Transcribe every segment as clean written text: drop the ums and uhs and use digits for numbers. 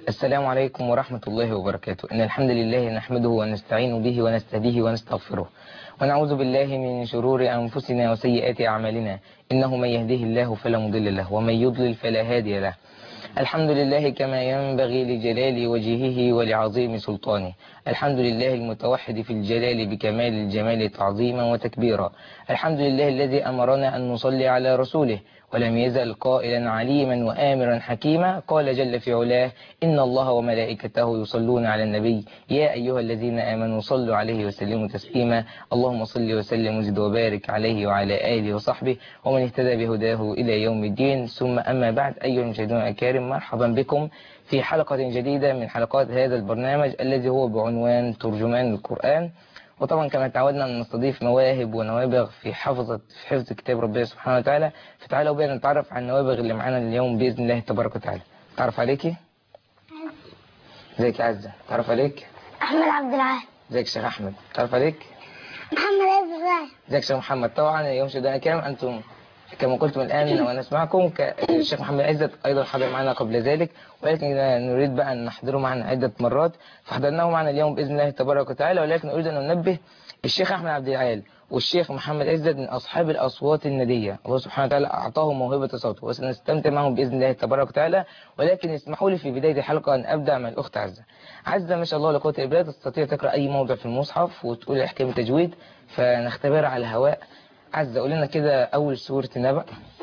السلام عليكم ورحمة الله وبركاته. إن الحمد لله نحمده ونستعين به ونستهديه ونستغفره ونعوذ بالله من شرور أنفسنا وسيئات أعمالنا. إنه من يهده الله فلا مضل له ومن يضلل فلا هادي له. الحمد لله كما ينبغي لجلال وجهه ولعظيم سلطانه. الحمد لله المتوحد في الجلال بكمال الجمال تعظيما وتكبيرا. الحمد لله الذي أمرنا أن نصلي على رسوله ولم يزل قائلا عليما وآمرا حكيما. قال جل في علاه: إن الله وملائكته يصلون على النبي يا أيها الذين آمنوا صلوا عليه وسلموا تسليما. اللهم صل وسلم وزد وبارك عليه وعلى آله وصحبه ومن اهتدى بهداه إلى يوم الدين. ثم أما بعد، أيها المشاهدون الكرام، مرحبا بكم في حلقة جديدة من حلقات هذا البرنامج الذي هو بعنوان ترجمان القرآن. وطبعا كما تعودنا أن نستضيف مواهب ونوابغ في حفظ كتاب ربنا سبحانه وتعالى. فتعالوا بينا نتعرف على النوابغ اللي معانا اليوم بإذن الله تبارك وتعالى. تعرف عليكي؟ ازيك يا عزة؟ تعرف عليك؟ أحمد عبد العال. ازيك شيخ أحمد؟ تعرف عليك؟ محمد عبد العال. ازيك شيخ محمد؟ طبعا يا مشاهدينا الكرام، أنتم كما قلتم الآن ونسمعكم الشيخ محمد عزت أيضا حضر معنا قبل ذلك، ولكن نريد بقى أن نحضره معنا عدة مرات، فحضرناه معنا اليوم بإذن الله تبارك وتعالى. ولكن أريد أن ننبه الشيخ أحمد عبد العال والشيخ محمد عزت من أصحاب الأصوات الندية. الله سبحانه وتعالى أعطاهم موهبة صوت وسنستمتع معهم بإذن الله تبارك وتعالى. ولكن اسمحوا لي في بداية الحلقة أن أبدأ مع الأخت عزة. عزة ما شاء الله لا قوة إلا بالله تستطيع تقرأ أي موضع في المصحف وتقول أحكام التجويد، فنختبرها على الهواء. عزة قول لنا كده أول سورة النبأ.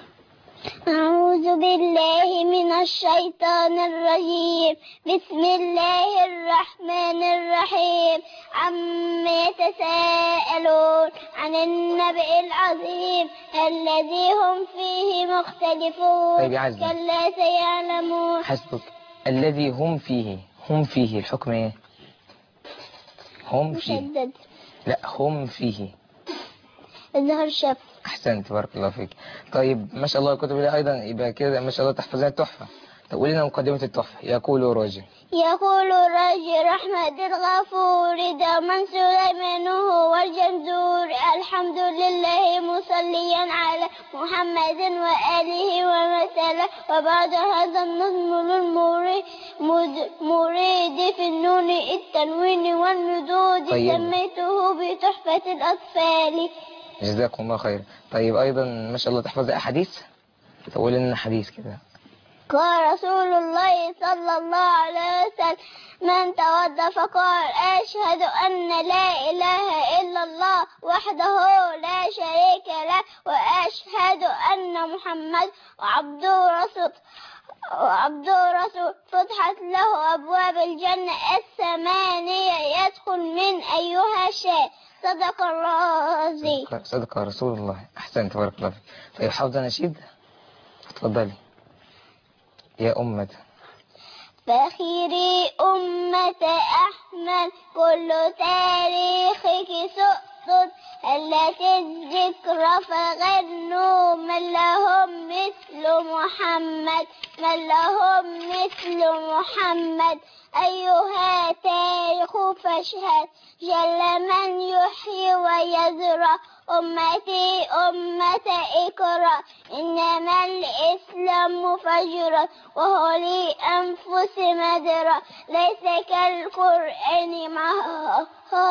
أعوذ بالله من الشيطان الرجيم. بسم الله الرحمن الرحيم. عما يتساءلون عن النبأ العظيم الذي هم فيه مختلفون. طيب يا عزة، كلا سيعلمون. حسبك. الذي هم فيه الحكم ايه؟ هم فيه. مشدد. لا، هم فيه. الظهر شف. احسنت، بارك الله فيك. طيب ما شاء الله الكتب دي ايضا يبقى كده ما شاء الله تحفظها تحفه. طب قولي لنا مقدمه التحفه. يقول راجل رحمة الغفور دوما سليمان هو الجمزور. الحمد لله مصليا على محمد وآله ومثله. وبعد هذا النظم للمريد في النون التنوين والمدود. طيب. سميته بتحفة الأطفال. جزاكم الله خير. طيب ايضا ما شاء الله تحفظ احاديث. طب قولي لنا حديث كده. قال رسول الله صلى الله عليه وسلم: من توضأ فقال أشهد أن لا إله إلا الله وحده لا شريك له وأشهد أن محمد وعبده رسول فتحت له أبواب الجنة الثمانية يدخل من أيها شاء. صدق الرازي. صدق رسول الله. احسنت، بارك الله فيك. طيب حافظه نشيد، اتفضلي. يا أمة فخيري أمة أحمد كل تاريخك سؤدد. التي الذكرى فغنوا من لهم مثل محمد. أيها تاريخ فاشهد جل من يحيي ويزرع. أمتي أمة إكرام إنما الإسلام فجرا وهو لأنفس مدرا ليس كالقرآن معها.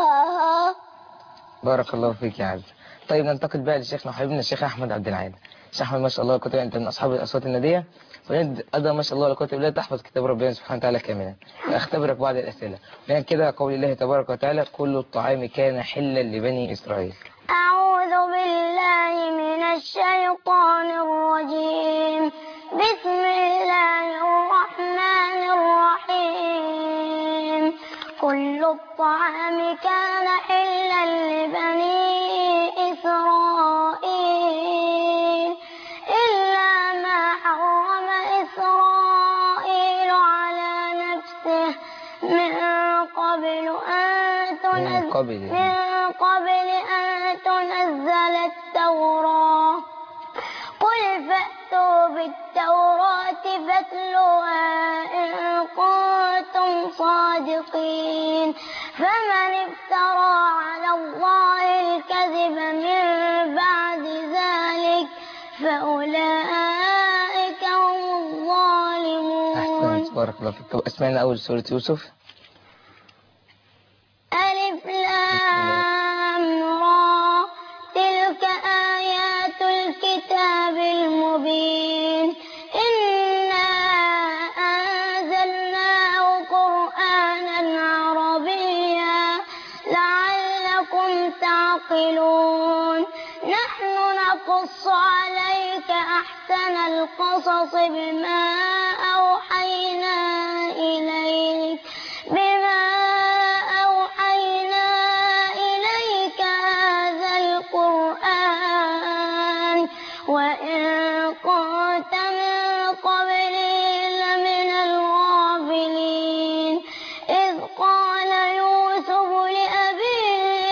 بارك الله فيك يا عز. طيب ننتقل بقى لشيخنا وحبيبنا الشيخ أحمد عبد العال. الشيخ أحمد ما شاء الله كتب أنت من أصحاب الأصوات الندية، وأنت أيضا ما شاء الله كتب لا تحفظ كتاب ربنا سبحانه وتعالى كاملا. أختبرك بعض الأسئلة. لأن كده قول الله تبارك وتعالى: كل الطعام كان حلا لبني إسرائيل. أعوذ بالله من الشيطان الرجيم. بسم الله الرحمن الرحيم. كل الطعام كان حلا لبني إسرائيل إلا ما حرم إسرائيل على نفسه من قبل أن تنزل التوراة. قل فأتوا بالتوراة فاتلوها إن كنتم صادقين. فمن افترى على الله الكذب من بعد ذلك فأولئك هم الظالمون. بارك الله فيك. طب اسمعنا أول سورة يوسف. ألف لام را تلك آيات الكتاب المبين إنا أنزلناه قرآنا عربيا لعلكم تعقلون نحن نقص عليك أحسن القصص بما أوحينا إليك هذا القرآن وإن كنت من قبله لمن الغافلين إذ قال يوسف لأبيه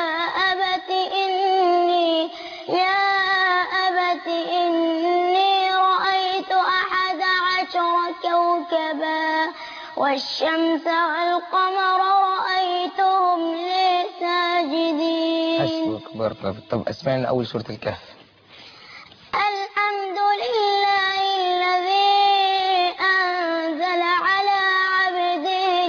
يا أبت إني رأيت 11 كوكبا والشمس والقمر رأيتهم لي ساجدين. حسبك بارك الله فيك. طب اسمعنا أول سورة الكهف. الحمد لله الذي أنزل على عبده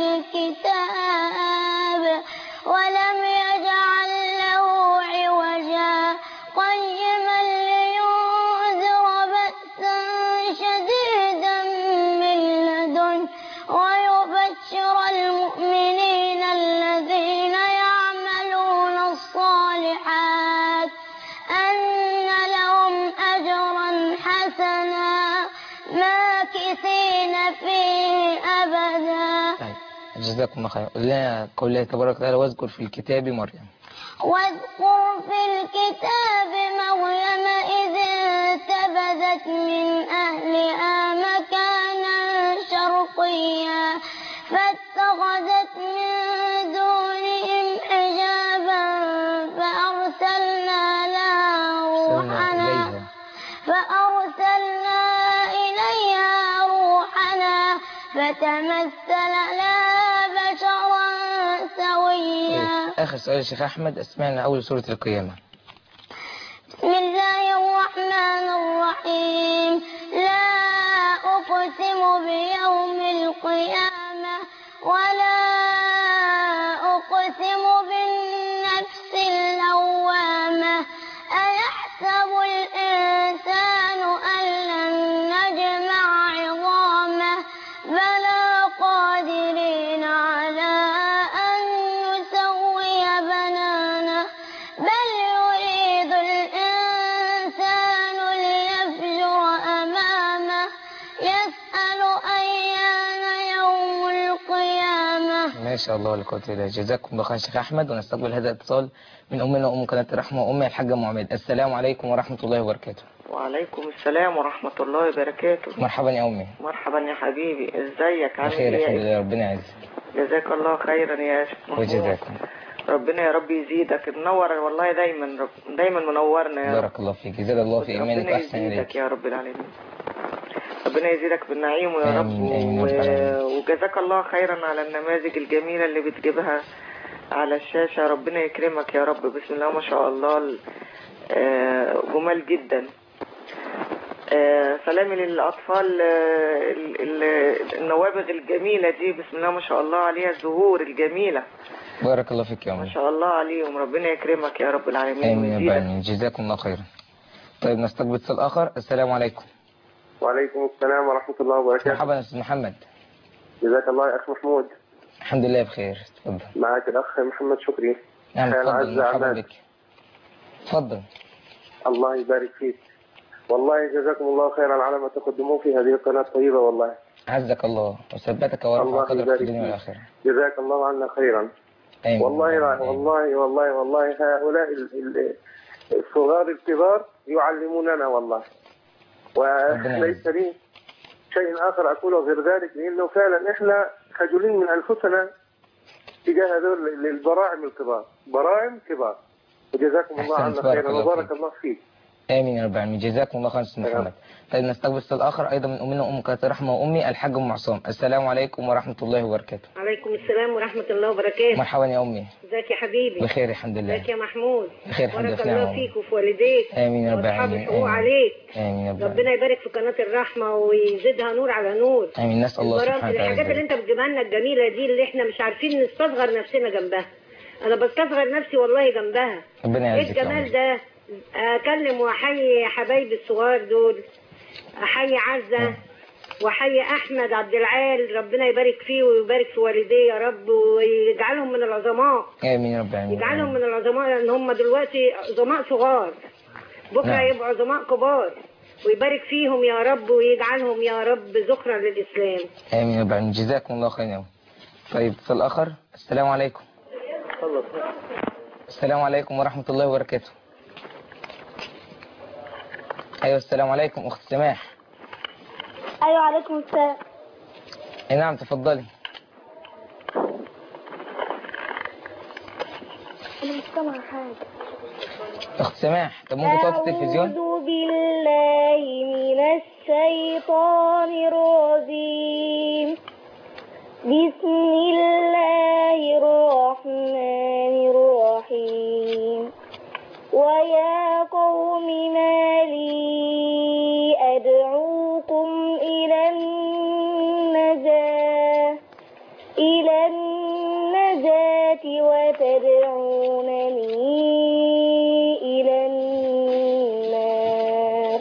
الكتاب ولم يجعل له عوجا قيما لينذر بأسا شديدا من لدنه ويبشر المؤمنين الذين يعملون الصالحات أن لهم أجرا حسنا ماكثين فيه أبدا. طيب جزاكم الله خير. لنا قوله تبارك وتعالى واذكر في الكتاب مريم. واذكر في الكتاب مريم إذ انتبذت من أهلها مكانا شرقيا فاتخذت من دونهم حجابا فأرسلنا إليها روحنا فتمثل لها بشرا سويا. آخر سؤال يا شيخ أحمد، اسمعنا أول سورة القيامة. بسم الله الرحمن الرحيم. لا أقسم بيوم القيامة ولا أقسم بالنفس اللوامة أيحسب الإنسان أن لن نجمع عظامه بلى قادرين على أن نسوي بنانه بل يريد الإنسان ليفجر أمامه يسأل أيان يوم القيامة. ما شاء الله ولا قوة إلا بالله. جزاكم الله خير شيخ أحمد. ونستقبل هذا الاتصال من أمنا وأم قناة الرحمة وأمي الحاجة معمد. السلام عليكم ورحمة الله وبركاته. وعليكم السلام ورحمة الله وبركاته. مرحبا يا أمي. مرحبا يا حبيبي، ازيك؟ عامل بخير ايه؟ الحمد لله، ربنا يعزك. جزاك الله خيرا يا شيخ محمود. وجزاكم. ربنا يا رب يزيدك، منور والله، دايما منورنا يا رب. بارك الله فيك، جزاك الله في إيمانك ربنا وأحسن يزيدك إليك. يا رب العالمين. ربنا يزيدك بالنعيم يا رب. آمين. وجزاك الله خيرا على النماذج الجميلة اللي بتجيبها على الشاشة. ربنا يكرمك يا رب. بسم الله ما شاء الله، جمال جدا. سلامي للأطفال النوابغ الجميلة دي، بسم الله ما شاء الله عليها، الزهور الجميلة. بارك الله فيك يا أمي. ما شاء الله عليهم. ربنا يكرمك يا رب العالمين. آمين يا رب العالمين. جزاكم الله خيرا. طيب نستقبل اتصال آخر. السلام عليكم. وعليكم السلام ورحمة الله وبركاته. مرحبا يا أستاذ محمد. جزاك الله يا أخ محمود. الحمد لله بخير. تفضل. معك الأخ محمد شكري. نعم تفضل. مرحبا عماد. بك. تفضل. الله يبارك فيك. والله جزاكم الله خيرا على ما تقدموه في هذه القناة الطيبة. والله عزك الله وثبتك ورفع قدرك في الدنيا والآخرة. جزاك الله عنا خيرا. آمين. والله والله والله والله هؤلاء الصغار الكبار يعلموننا والله. وليس لي شيء آخر أقوله غير ذلك، لأنه فعلا إحنا خجولين من أنفسنا تجاه هذول البراعم الكبار، براعم كبار. وجزاكم الله عنا خيرا وبارك الله فيك. امين يا رب العالمين. جزاكم الله خيرا استاذ محمد. طيب نستقبل اتصال اخر ايضا من امنا ام كانت رحمه وامي الحاج ام عصام. السلام عليكم ورحمه الله وبركاته. عليكم السلام ورحمه الله وبركاته. مرحبا يا امي. ازيك يا حبيبي؟ بخير الحمد لله. ازيك يا محمود؟ بخير الحمد لله. بارك الله فيك وفي والديك. امين يا رب واصحاب العالمين. الحقوق عليك. امين يا رب. ربنا يبارك في قناه الرحمه ويزيدها نور على نور. امين. نسال الله سبحانه وتعالى الحاجات اللي انت بتجيبها لنا الجميله دي اللي احنا مش عارفين نستصغر نفسنا جنبها. انا بستصغر نفسي والله جنبها. ربنا يعزك. ايه الجمال ده؟ اكلم واحيي حبايبي الصغار دول، احيي عزه واحيي احمد عبد العال، ربنا يبارك فيه ويبارك في والديه يا رب ويجعلهم من العظماء. امين يا رب العالمين. يجعلهم من العظماء لان هم دلوقتي عظماء صغار، بكره يبقوا عظماء كبار، ويبارك فيهم يا رب ويجعلهم يا رب ذخرا للاسلام. امين يا رب العالمين. جزاكم الله خيرا. طيب اتصال اخر. السلام عليكم. السلام عليكم ورحمه الله وبركاته. ايوه السلام عليكم اخت سماح. ايوه عليكم السلام. نعم تفضلي. انا مش سامعه حاجه. اخت سماح طب ممكن توقف التلفزيون؟ أعوذ بالله من الشيطان الرجيم. بسم الله الرحمن الرحيم. ويا قوم ما لي أدعوكم إلى النجاة وتدعونني إلى النار.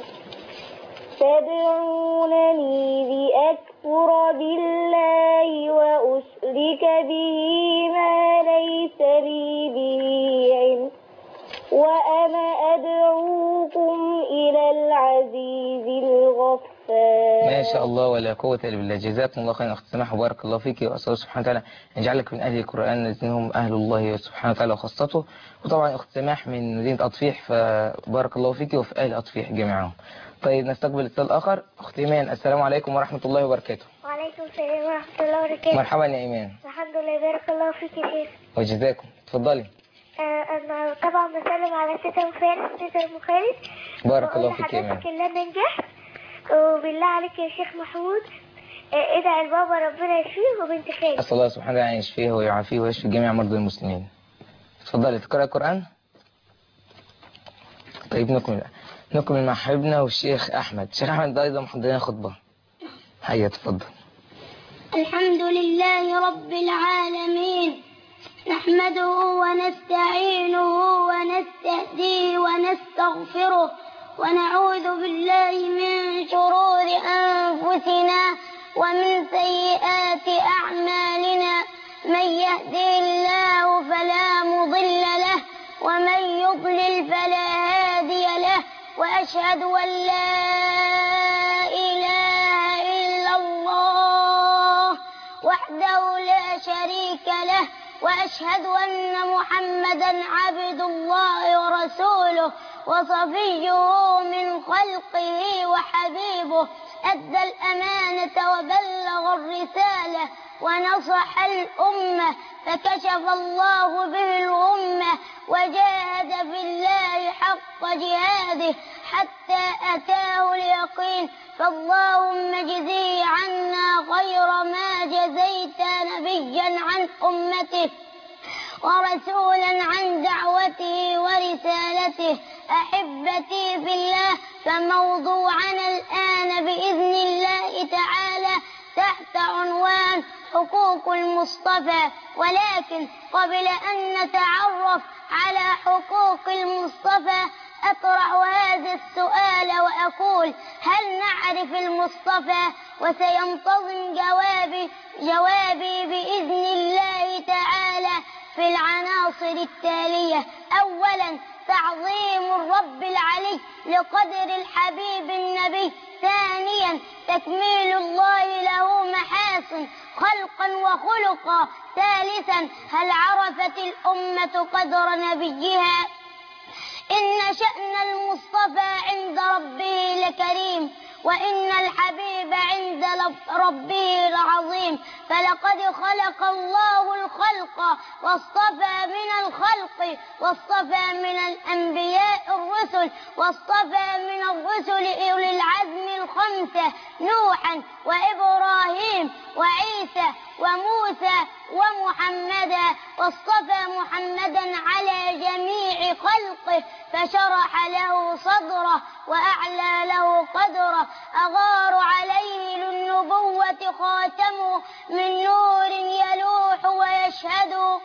تدعونني لأكفر بالله وأشرك به ما ليس لي به علم وأنا أدعوكم إلى العزيز الغفار. ما شاء الله ولا قوة إلا بالله. جزاكم الله خيرا أخت سماح وبارك الله فيك، وأسأل الله سبحانه وتعالى أن يجعلك من أهل القرآن الذين هم أهل الله سبحانه وتعالى وخاصته. وطبعا أخت سماح من مدينة أطفيح فبارك الله فيك وفي أهل أطفيح جميعهم. طيب نستقبل اتصال آخر. أخت إيمان السلام عليكم ورحمة الله وبركاته. وعليكم السلام ورحمة الله وبركاته. مرحبا يا إيمان. الحمد لله بارك الله فيك يا شيخ. وجزاكم. اتفضلي. أنا طبعا بسلم على ستة فارس ستة المخالف. بارك الله فيك يا إيمان. حضرتك الله ننجح وبالله عليك يا شيخ محمود ادعي البابا ربنا يشفيه وبنت خالي. أسأل الله سبحانه وتعالى أن يشفيه ويعافيه ويشفي جميع مرضى المسلمين. اتفضلي تقرأ القرآن. طيب نكمل مع حبيبنا والشيخ أحمد. الشيخ أحمد ده أيضا محضرين خطبة. هيا تفضل. الحمد لله رب العالمين، نحمده ونستعينه ونستهديه ونستغفره ونعوذ بالله من شرور أنفسنا ومن سيئات أعمالنا. من يهده الله فلا مضل له ومن يضلل فلا هادي له. وأشهد أن لا إله إلا الله وحده لا شريك له. وأشهد أن محمدا عبد الله ورسوله وصفيه من خلقه وحبيبه. أدى الأمانة وبلغ الرسالة ونصح الأمة فكشف الله به الغمة وجاهد في الله حق جهاده حتى أتاه اليقين. فاللهم اجزه عنا خير ما جزيت نبيا عن أمته ورسولا عن دعوته ورسالته. أحبتي في الله، فموضوعنا الآن بإذن الله تعالى تحت عنوان حقوق المصطفى. ولكن قبل أن نتعرف على حقوق المصطفى أطرح هذا السؤال وأقول: هل نعرف المصطفى؟ وسينتظم جوابي بإذن الله تعالى في العناصر التالية. أولا تعظيم الرب العلي لقدر الحبيب النبي. ثانيا تكميل الله له محاسن خلقا وخلقا. ثالثا هل عرفت الأمة قدر نبيها؟ إن شأن المصطفى عند ربه لكريم وإن الحبيب عند ربه لعظيم. فلقد خلق الله الخلق واصطفى من الخلق، واصطفى من الأنبياء الرسل، واصطفى من الرسل أولي العزم الخمسة: نوحا وإبراهيم وعيسى وموسى ومحمدا. واصطفى محمدا على جميع خلقه فشرح له صدره وأعلى له قدره، أغار عليه للنبوة خاتمه من نور يلوح ويشهد.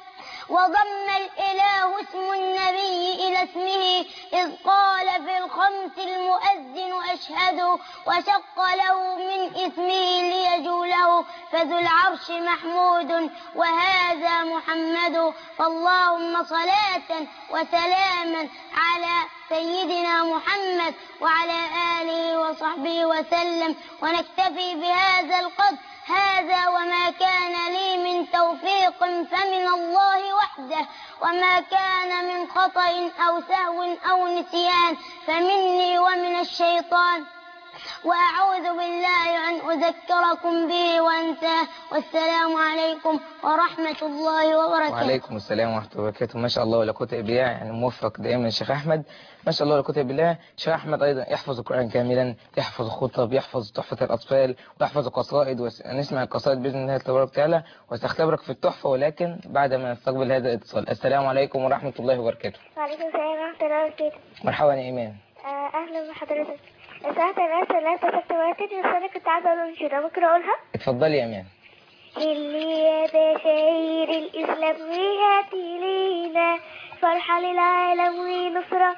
وضم الإله اسم النبي إلى اسمه إذ قال في الخمس المؤذن أشهد، وشق له من اسمه ليجوله فذو العرش محمود وهذا محمد. فاللهم صلاة وسلاما على سيدنا محمد وعلى آله وصحبه وسلم، ونكتفي بهذا القدر. هذا وما كان لي من توفيق فمن الله وحده، وما كان من خطأ أو سهو أو نسيان فمني ومن الشيطان، وأعوذ بالله أن أذكركم به وأنساه. والسلام عليكم ورحمة الله وبركاته. وعليكم السلام ورحمة الله وبركاته. ما شاء الله ولا قوة إلا بالله، يعني موفق دائما الشيخ أحمد، ما شاء الله ولا قوة إلا بالله. الشيخ أحمد أيضا يحفظ القرآن كاملا، يحفظ خطب، يحفظ تحفة الأطفال، ويحفظ قصائد، ونسمع القصائد بإذن الله تبارك وتعالى. وسأختبرك في التحفة ولكن بعد ما نستقبل هذا الاتصال. السلام عليكم ورحمة الله وبركاته. وعليكم السلام ورحمة الله وبركاته. مرحبا يا إيمان. أهلا بحضرتك. ساعة الناس اللي أنت تكتبتني، بس أنا كنت عايزة أقول أنشودة، ممكن أقولها؟ اتفضلي يا إيمان. اللي يا بشاير الإسلام وهاتي لينا فرحة للعالم ونصرة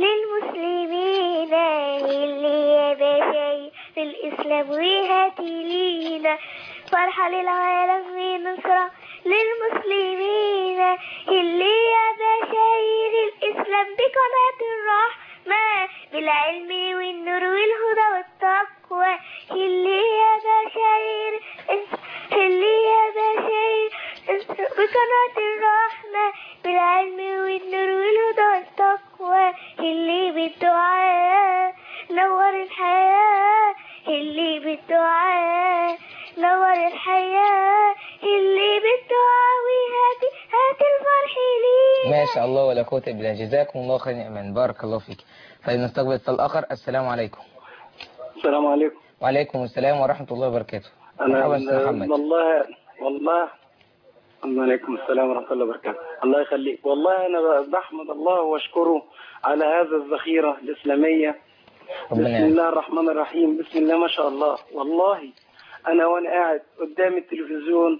للمسلمين. اللي يا بشاير الإسلام وهاتي لينا فرحة للعالم ونصرة للمسلمين. اللي يا بشاير الإسلام بقناة الرحمة بالعلم والنور والهدى والتقوى. اللي يا بشاير بقناة الرحمة بالعلم والنور والهدى والتقوى. اللي بالدعاء نور الحياة، اللي بالدعاء نور الحياة، اللي بالدعاء وهاتي الفرح لي. ما شاء الله ولا قوة إلا بالله. جزاكم الله خير يا إيمان، بارك الله فيك. طيب نستقبل اتصال آخر. السلام عليكم. السلام عليكم. وعليكم السلام ورحمة الله وبركاته. مرحبا أستاذ محمد. والله وعليكم السلام ورحمة الله وبركاته. الله يخليك. والله أنا بحمد الله وأشكره على هذا الذخيرة الإسلامية. بسم الله الرحمن الرحيم. بسم الله ما شاء الله. والله أنا وأنا قاعد قدام التلفزيون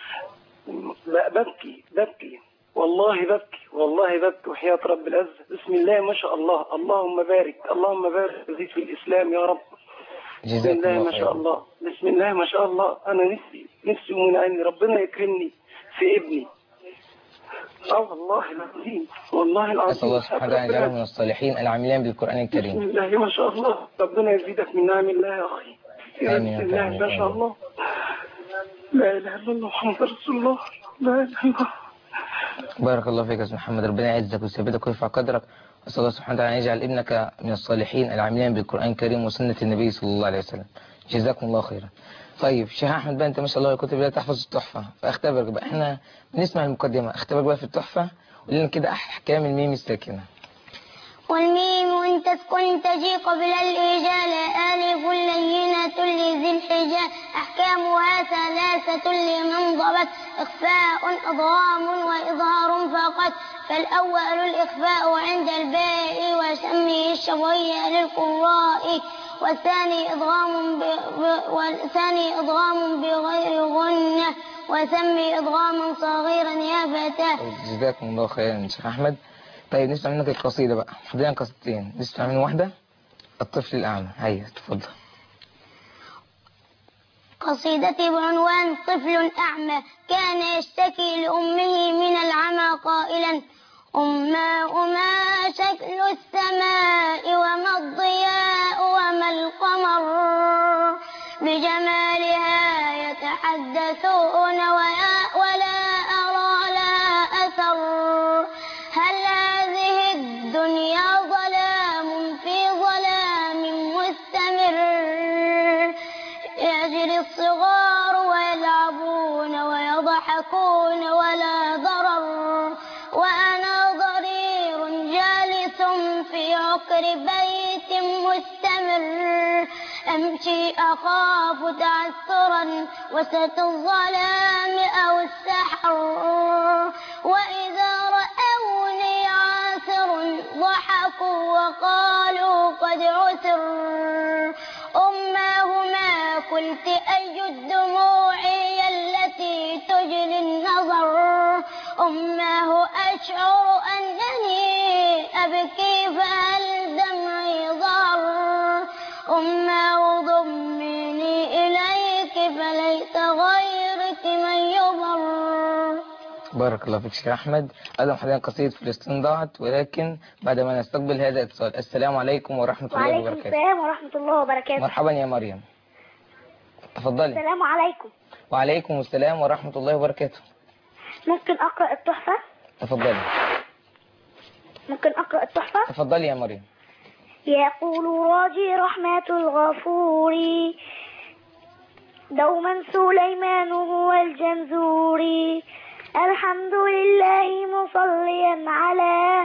ببكي والله ببكي وحياة رب العزة. بسم الله ما شاء الله. اللهم بارك وزيد في الإسلام يا رب. بسم الله ما شاء الله. بسم الله ما شاء الله. أنا نفسي من أن ربنا يكرمني في ابني. والله العظيم أسأل الله سبحانه وتعالى أن يجعله من الصالحين العاملين بالقرآن الكريم. بسم الله ما شاء الله. ربنا يزيدك من نعم الله يا أخي. آمين. بسم الله ما شاء الله. لا إله إلا الله محمد رسول الله. لا إله إلا الله. بارك الله فيك يا أستاذ محمد، ربنا يعزك ويثبتك ويرفع قدرك. أسأل الله سبحانه وتعالى أن يجعل ابنك من الصالحين العاملين بالقرآن الكريم وسنة النبي صلى الله عليه وسلم. جزاكم الله خيرا. طيب شيخ أحمد بقى، أنت ما شاء الله كنت بدأت تحفظ التحفة، فأختبرك بقى، إحنا بنسمع المقدمة، أختبرك بقى في التحفة وقول كده أحكام الميم الساكنة. والميم إن تسكن تجي قبل الإجالة ألف لينة لذي الحجة أحكامها ثلاثة لمن ضبط إخفاء إضغام وإظهار فقط. فالأول الإخفاء عند الباء وسميه الشفوي للقراء، والثاني إضغام بغير غنة وسمي إضغاما صغيرا يا فتاة. جزاكم الله خيرا شيخ أحمد. طيب نسمع منك القصيدة بقى، حضرنا قصيدتين، نسمع من واحدة الطفل الأعمى. هيا تفضل. قصيدتي بعنوان طفل أعمى. كان يشتكي لأمه من العمى قائلا: أما شكل السماء وما الضياء وما القمر، بجمالها يتحدثون ولا أرى لها أثر. هل هذه الدنيا ظلام في ظلام مستمر، يجري الصغار ويلعبون يضحكون ولا ضرر، وأنا ضرير جالس في عقر بيت مستمر، أمشي أخاف تعثرا وسط الظلام أو السحر، وإذا رأوني عاثر ضحكوا وقالوا قد عثر. أماه ما قلت أي الدموع التي تجلي النظر، أماه أشعر أنني أبكي فهل دمعي ضار، أماه ضميني إليك فليس غيرك من يضر. بارك الله فيك شيخ أحمد. أيضا حاليا قصيدة فلسطين ضاعت، ولكن بعد ما نستقبل هذا الاتصال. السلام عليكم ورحمة الله وبركاته. وعليكم السلام ورحمة الله وبركاته. مرحبا يا مريم، تفضلي. السلام عليكم. وعليكم السلام ورحمة الله وبركاته. ممكن أقرأ التحفة؟ تفضلي. ممكن أقرأ التحفة؟ تفضلي يا مريم. يقول راجي رحمة الغفور دوما سليمان هو الجنزوري، الحمد لله مصليا على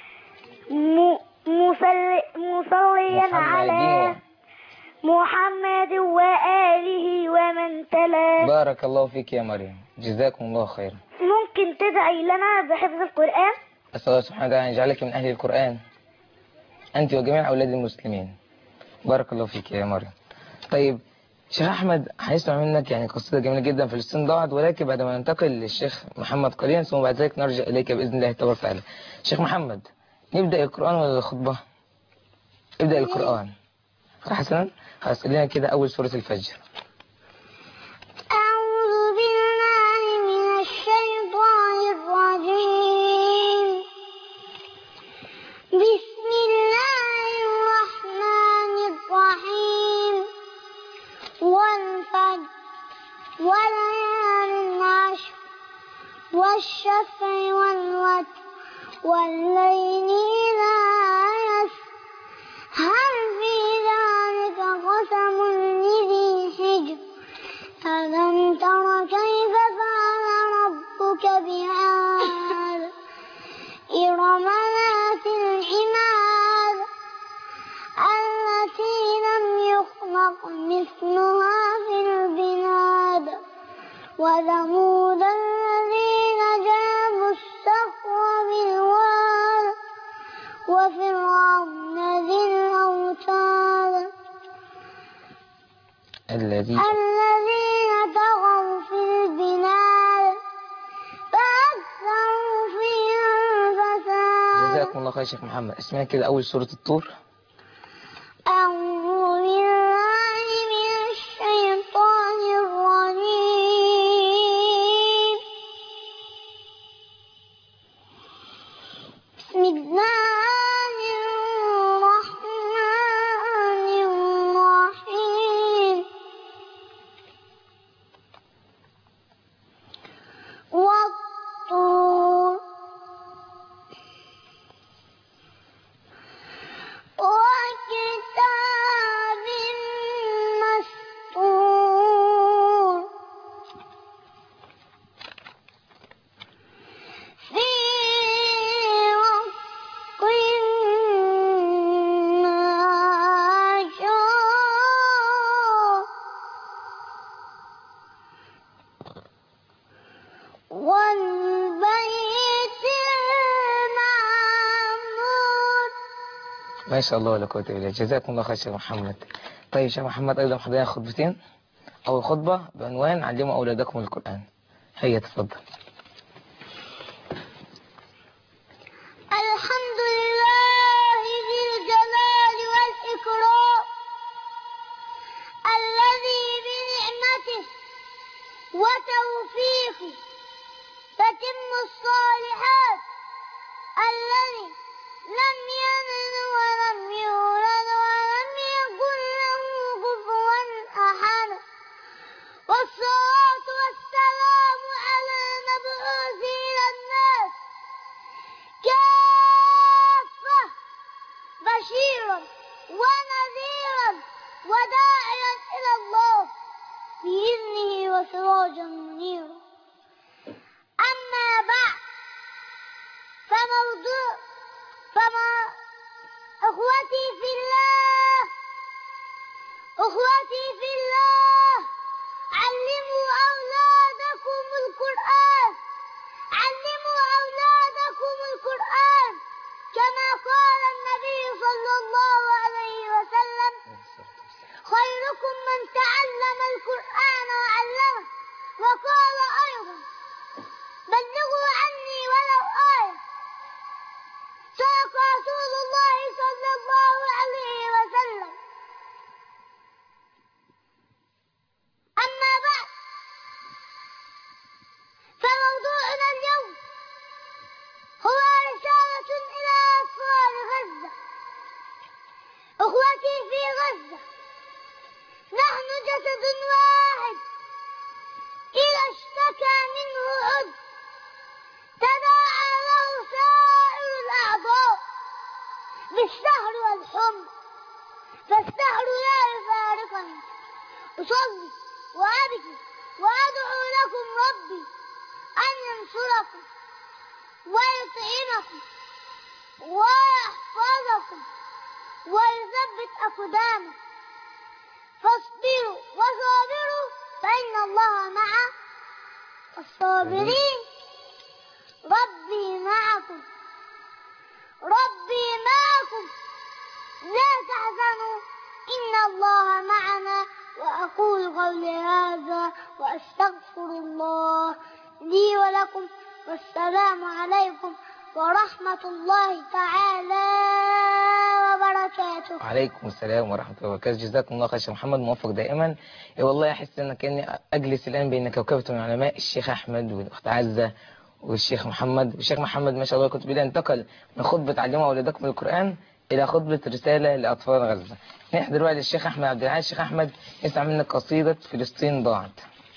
مصليا على محمد وآله ومن تلا. بارك الله فيك يا مريم، جزاكم الله خيرا. ممكن تدعي لنا بحفظ القرآن؟ أسأل الله سبحانه وتعالى أن يجعلك من أهل القرآن أنت وجميع أولاد المسلمين. بارك الله فيك يا مريم. طيب شيخ أحمد، هنسمع منك يعني قصيدة جميلة جدا فلسطين ضاعت، ولكن بعد ما ننتقل للشيخ محمد قليلا ثم بعد ذلك نرجع إليك بإذن الله تبارك وتعالى. شيخ محمد، نبدأ القرآن ولا الخطبة؟ ابدأ القرآن. حسنا، خلاص لنا كده أول سورة الفجر. أعوذ بالله من الشيطان الرجيم، بسم الله الرحمن الرحيم، والفجر وليال عشر والشفع والوتر والليل إذا يسر، هل في ذلك قسم لذي حجر، ألم تر كيف فعل ربك بعاد، إرم ذات العماد التي لم يخلق مثلها في البلاد، وثمود الذين جابوا الصخر بالواد، وفرعون ذي الأوتاد الذين طغوا في البلاد فأكثروا فيها الفساد. جزاكم الله خير شيخ محمد. اسمعي كده أول سورة الطور. أعوذ بالله من الشيطان الرجيم، بسم الله الرحمن الرحيم، والطور وكتاب مسطور في رق منشور، والبيت المعمور. ما شاء الله ولا قوة إلا بالله. جزاكم الله خير شيخ محمد. طيب شيخ محمد، أيضا حضرنا خطبتين. أول خطبة بعنوان علموا أولادكم القرآن. هيا تفضل. الحمد لله ذي الجلال والإكرام الذي بنعمته وتوفيقه تتم الصالحات، الذي لم يلد ولم يولد ولم يكن له كفوا أحد، والصلاة والسلام على المبعوث إلى الناس كافة بشيرا ونذيرا وداعيا إلى الله بإذنه وسراجا منيرا. أخوتي في الله علموا أولادكم القرآن كما قال النبي صلى الله عليه وسلم خيركم من تعلم القرآن وعلمه وقال أيضا بلغوا عني ولو آية صدق رسول الله صلى الله عليه وسلم. أما بعد فموضوعنا اليوم هو رسالة إلى أطفال غزة. أخوتي في غزة، نحن جسد واحد إذا اشتكى منه عضو تداعى له سائر الأعضاء بالسهر والحمى، فالسهر لا يفارقني. أصلي وأبكي وأدعو لكم ربي أن ينصركم ويطعمكم ويحفظكم ويثبت أقدامكم، فاصبروا وصابروا فإن الله مع الصابرين. ربي معكم لا تحزنوا إن الله معنا. وأقول قولي هذا وأستغفر الله لي ولكم، والسلام عليكم ورحمة الله تعالى وبركاته. عليكم السلام ورحمة الله وبركاته. جزاكم الله خير يا محمد، موفق دائما. والله أحس أن كأني أجلس الآن بين كوكبة من علماء، الشيخ أحمد والأخت عزة والشيخ محمد. والشيخ محمد ما شاء الله كنت بدأ انتقل من خطبة علموا أولادكم القرآن إلى خطبة رسالة لأطفال غزة. نحضر بقى للشيخ أحمد عبد العال. الشيخ أحمد يسمع منك قصيدة فلسطين ضاعت.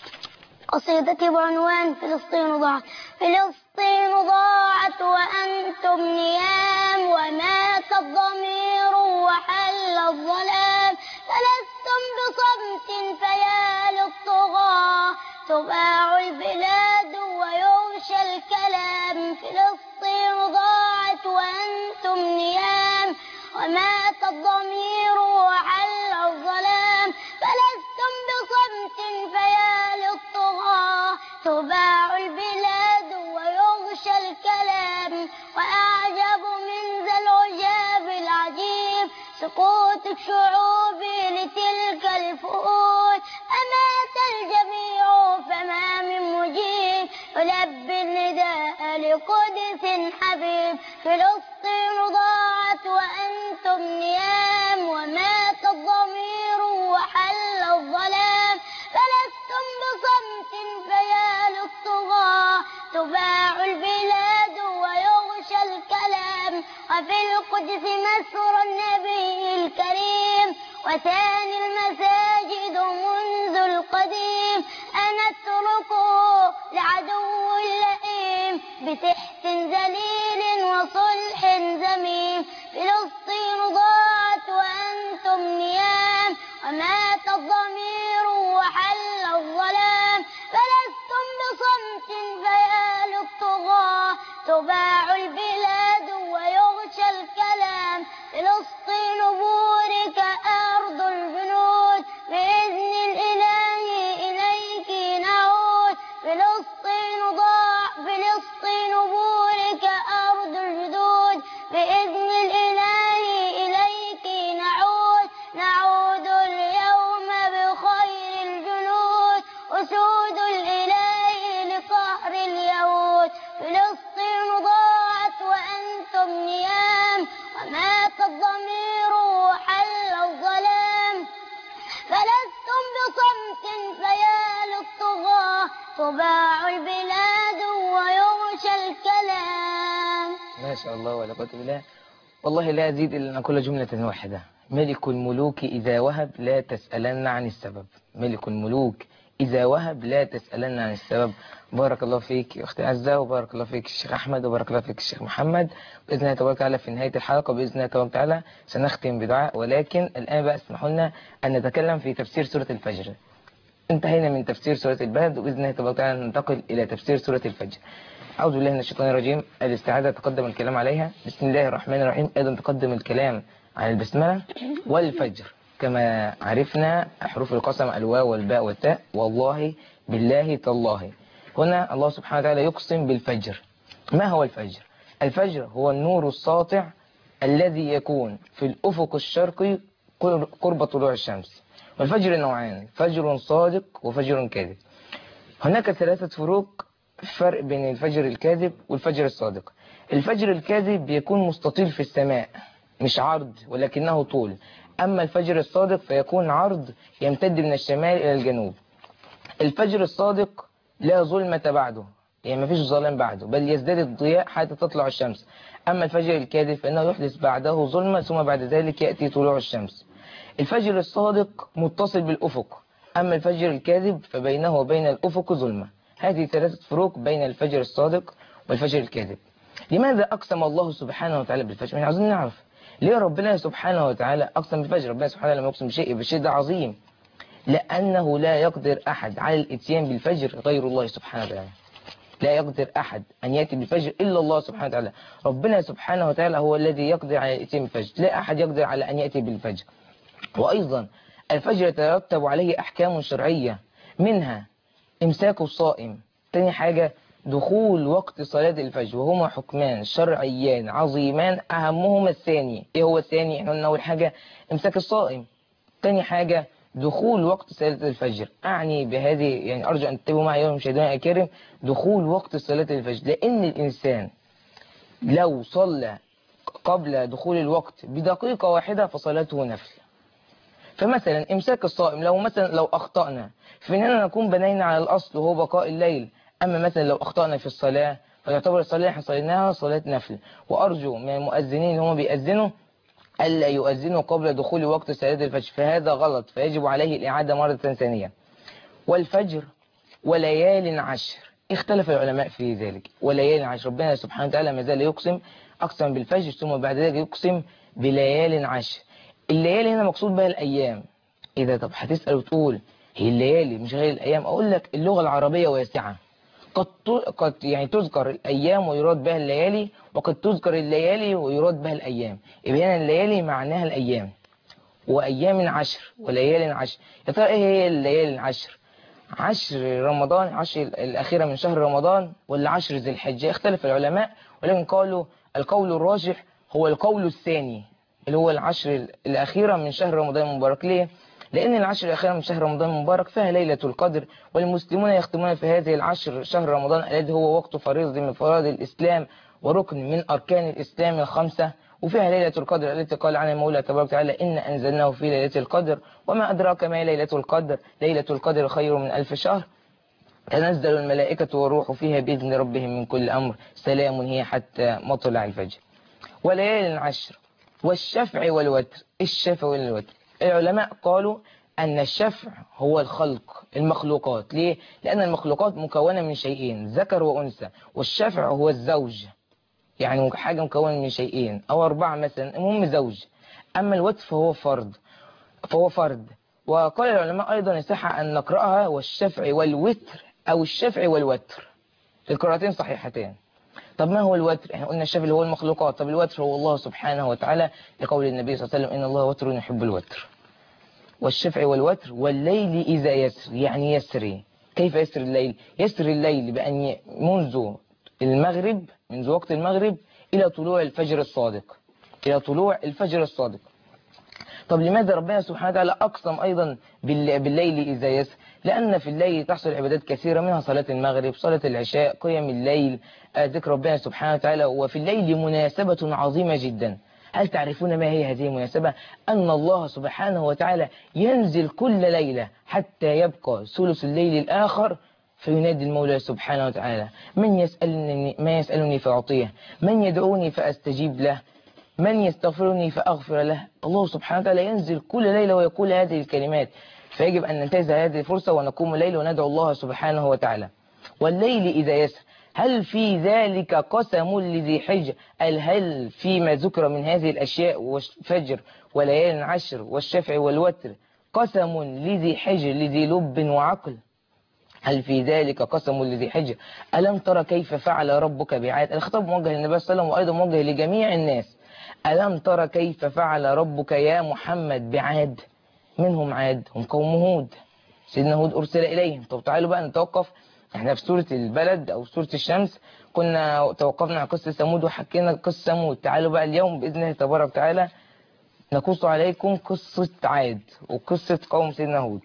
قصيدتي بعنوان فلسطين ضاعت. فلسطين ضاعت وأنتم نيام، ومات الضمير وحل الظلام، فلستم بصمت فيا للطغاة تباع البلاد ويغشى الكلام. فلسطين ضاعت وأنتم نيام، ومات الضمير وحل الظلام، فلستم بصمت فيا للطغاة تباع البلاد ويغشى الكلام. وأعجب من ذا العجاب العجيب سقوط الشعوب لتلك الفؤود، أمات الجميع فما من مجيب يلبي النداء لقدس حبيب. فلسطين ضاعت وأنتم نيام، ومات الضمير وحل الظلام، فلستم بصمت فيا للطغاة تباع البلاد ويغشى الكلام. وفي القدس نسر النبي الكريم، وثاني المساجد منذ القديم، أنا اتركه لعدو اللئيم بتحت ذليل وصلح ذميم. فلسطين ضاعت وأنتم نيام، ومات الضمير وحل الظلام، فلستم بصمت فيا للطغاة تباع البلاد ويغشى الكلام. فلسطين بورك أرض الجنود بإذن الإله إليك نعود. فلسطين بورك أرض الجدود بإذن الإله إليك نعود. نعود اليوم بخير الجنود أسود الإله لقهر اليهود. فلسطين ضاعت وأنتم نيام، ومات الضمير وحل الظلام، فلستم بصمت فيا للطغاة تباع البلاد ويغشى الكلام. ما شاء الله ولا قوة إلا بالله. والله لا أزيد إلا أن أقول جملة واحدة: ملك الملوك إذا وهب لا تسألن عن السبب. ملك الملوك إذا وهب لا تسألن عن السبب. بارك الله فيك يا أختي عزة، وبارك الله فيك الشيخ أحمد، وبارك الله فيك الشيخ محمد. بإذن الله تبارك وتعالى في نهاية الحلقة بإذن الله تبارك وتعالى سنختم بدعاء، ولكن الآن بقى اسمحوا لنا أن نتكلم في تفسير سورة الفجر. انتهينا من تفسير سورة البلد، وبإذن الله تبارك وتعالى ننتقل إلى تفسير سورة الفجر. أعوذ بالله من الشيطان الرجيم. الاستعاذة تقدم الكلام عليها. بسم الله الرحمن الرحيم. أيضا تقدم الكلام على البسملة والفجر. كما عرفنا حروف القسم الواو والباء والتاء، والله بالله تالله. هنا الله سبحانه وتعالى يقسم بالفجر. ما هو الفجر؟ الفجر هو النور الساطع الذي يكون في الأفق الشرقي قرب طلوع الشمس. والفجر نوعان: فجر صادق وفجر كاذب. هناك 3 فروق، فرق بين الفجر الكاذب والفجر الصادق. الفجر الكاذب بيكون مستطيل في السماء، مش عرض ولكنه طول. أما الفجر الصادق فيكون عرض يمتد من الشمال إلى الجنوب. الفجر الصادق لا ظلمة بعده، يعني مفيش ظلام بعده، بل يزداد الضياء حتى تطلع الشمس. أما الفجر الكاذب فإنه يحدث بعده ظلمة ثم بعد ذلك يأتي طلوع الشمس. الفجر الصادق متصل بالأفق، أما الفجر الكاذب فبينه وبين الأفق ظلمة. هذه 3 فروق بين الفجر الصادق والفجر الكاذب. لماذا أقسم الله سبحانه وتعالى بالفجر؟ احنا عاوزين نعرف ليه ربنا سبحانه وتعالى أقسم بالفجر. ربنا سبحانه وتعالى لما يقسم بشيء بالشيء ده عظيم، لأنه لا يقدر أحد على الإتيان بالفجر غير الله سبحانه وتعالى. لا يقدر أحد أن يأتي بالفجر إلا الله سبحانه وتعالى. ربنا سبحانه وتعالى هو الذي يقدر على الإتيان بالفجر، لا أحد يقدر على أن يأتي بالفجر. وأيضا الفجر يترتب عليه أحكام شرعية، منها إمساك الصائم. تاني حاجة دخول وقت صلاة الفجر، وهما حكمان شرعيان عظيمان، أهمهما الثاني. إيه هو الثاني؟ إحنا قلنا أول حاجة إمساك الصائم، تاني حاجة دخول وقت صلاة الفجر. أعني بهذه يعني أرجو أن تتبعوا معي أيها المشاهدون الكرام دخول وقت صلاة الفجر، لأن الإنسان لو صلى قبل دخول الوقت بدقيقة واحدة فصلاته نفل. فمثلا إمساك الصائم لو أخطأنا فإننا نكون بنينا على الأصل وهو بقاء الليل. أما مثلا لو أخطأنا في الصلاة فتعتبر الصلاة احنا صليناها صلاة نفل. وأرجو من المؤذنين اللي هم بيأذنوا ألا يؤذنوا قبل دخول وقت صلاة الفجر، فهذا غلط، فيجب عليه الإعادة مرة ثانية. والفجر وليال عشر، اختلف العلماء في ذلك. وليال عشر، ربنا سبحانه وتعالى ما زال أقسم بالفجر ثم بعد ذلك يقسم بليال عشر. الليالي هنا مقصود بها الأيام. إذا طب هتسأل وتقول هي الليالي مش غير الأيام، أقول لك اللغة العربية واسعة، قد يعني تذكر الأيام ويراد بها الليالي، وقد تذكر الليالي ويراد بها الأيام. يبقى هنا الليالي معناها الأيام، وأيام عشر وليال عشر. يا ترى إيه هي الليالي العشر؟ 10 رمضان، 10 الأخيرة من شهر رمضان، ولا 10 ذي الحجة؟ اختلف العلماء، ولكن قالوا القول الراجح هو القول الثاني، اللي هو 10 الأخيرة من شهر رمضان المبارك. ليه؟ لأن 10 الأخيرة من شهر رمضان المبارك فيها ليلة القدر، والمسلمون يختمون في هذه 10 شهر رمضان الذي هو وقت فريضة من فرائض الإسلام وركن من أركان الإسلام الخمسة، وفيها ليلة القدر التي قال عنها المولى تبارك وتعالى إن أنزلناه في ليلة القدر وما أدراك ما ليلة القدر، ليلة القدر خير من 1000 شهر، تنزل الملائكة والروح فيها بإذن ربهم من كل أمر، سلام هي حتى مطلع الفجر. وليال عشر والشفع والوتر. الشفع والوتر العلماء قالوا أن الشفع هو الخلق، المخلوقات. ليه؟ لأن المخلوقات مكونة من شيئين، ذكر وأنثى، والشفع هو الزوج، يعني حاجة مكونة من شيئين أو 4 مثلا، المهم زوج. أما الوتر فهو فرد. وقال العلماء أيضا يصح أن نقرأها والشفع والوتر أو الشفع والوتر، القراءتين صحيحتين. طب ما هو الوتر؟ احنا قلنا الشفع اللي هو المخلوقات، طب الوتر هو الله سبحانه وتعالى، لقول النبي صلى الله عليه وسلم إن الله وتر يحب الوتر. والشفع والوتر والليل إذا يسر، يعني يسري. كيف يسر الليل؟ يسر الليل بأن منذ وقت المغرب إلى طلوع الفجر الصادق. طب لماذا ربنا سبحانه وتعالى أقسم أيضا بالليل إذا يسر؟ لأن في الليل تحصل عبادات كثيرة، منها صلاة المغرب، صلاة العشاء، قيام الليل، ذكر ربنا سبحانه وتعالى. وفي الليل مناسبة عظيمة جدا. هل تعرفون ما هي هذه المناسبة؟ أن الله سبحانه وتعالى ينزل كل ليلة حتى يبقى ثلث الليل الآخر، فينادي المولى سبحانه وتعالى من يسألني فأعطيه، من يدعوني فأستجيب له، من يستغفرني فأغفر له. الله سبحانه وتعالى ينزل كل ليلة ويقول هذه الكلمات، فيجب أن ننتهز هذه الفرصة ونقوم الليل وندعو الله سبحانه وتعالى. والليل إذا يسر، هل في ذلك قسم لذي حجر؟ هل فيما ذكر من هذه الأشياء والفجر وليال عشر والشفع والوتر قسم لذي حجر، لذي لب وعقل؟ هل في ذلك قسم لذي حجر ألم ترى كيف فعل ربك بعاد. الخطاب موجه للنبي صلى الله عليه وسلم وأيضا موجه لجميع الناس. ألم ترى كيف فعل ربك يا محمد بعاد. منهم عاد هم قوم هود، سيدنا هود أرسل إليهم. طب تعالوا بقى نتوقف، احنا في سورة البلد أو سورة الشمس كنا توقفنا على قصة ثمود وحكينا قصة ثمود. تعالوا بقى اليوم بإذن الله تبارك وتعالى نقص عليكم قصة عاد وقصة قوم سيدنا هود.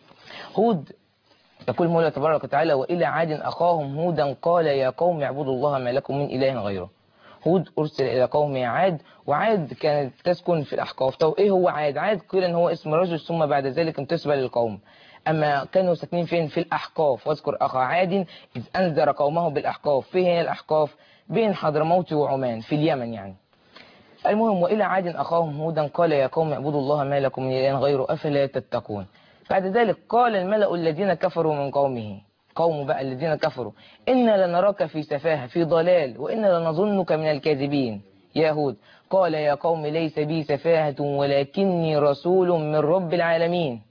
هود يقول المولى تبارك وتعالى وإلى عاد أخاهم هودا قال يا قوم اعبدوا الله ما لكم من إله غيره. هود أرسل إلى قوم عاد، وعاد كانت تسكن في الأحقاف. طب إيه هو عاد؟ عاد قيل إن هو اسم رجل ثم بعد ذلك انتسب للقوم. أما كانوا ساكنين فين؟ في الأحقاف. واذكر أخا عاد إذ أنذر قومه بالأحقاف. فين هي الأحقاف؟ بين حضرموت وعمان في اليمن يعني. المهم وإلى عاد أخاهم هودا قال يا قوم اعبدوا الله ما لكم من إله غيره أفلا تتقون. بعد ذلك قال الملأ الذين كفروا من قومه، قوم بقى الذين كفروا، إنا لنراك في سفاهة في ضلال وإنا لنظنك من الكاذبين يا هود. قال يا قوم ليس بي سفاهة ولكني رسول من رب العالمين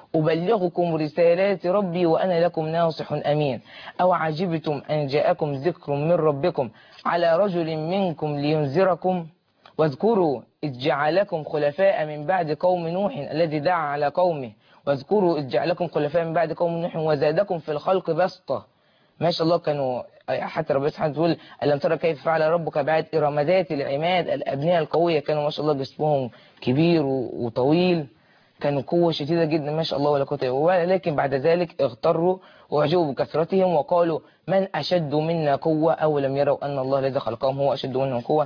أبلغكم رسالات ربي وأنا لكم ناصح أمين. أو عجبتم أن جاءكم ذكر من ربكم على رجل منكم لينذركم واذكروا إذ جعلكم خلفاء من بعد قوم نوح الذي دعا على قومه واذكروا إذ جعلكم خلفاء من بعد قوم نوح وزادكم في الخلق بسطة. ما شاء الله كانوا حتى ربنا سبحانه وتعالى ألم ترى كيف فعل ربك بعد إرم ذات العماد الأبنية القوية. كانوا ما شاء الله جسمهم كبير وطويل، كانوا قوة شديدة جدا ما شاء الله ولا قوة إلا بالله. ولكن بعد ذلك اغتروا واعجبوا بكثرتهم وقالوا من أشد منا قوة أولم يروا أن الله الذي خلقهم هو أشد منهم قوة.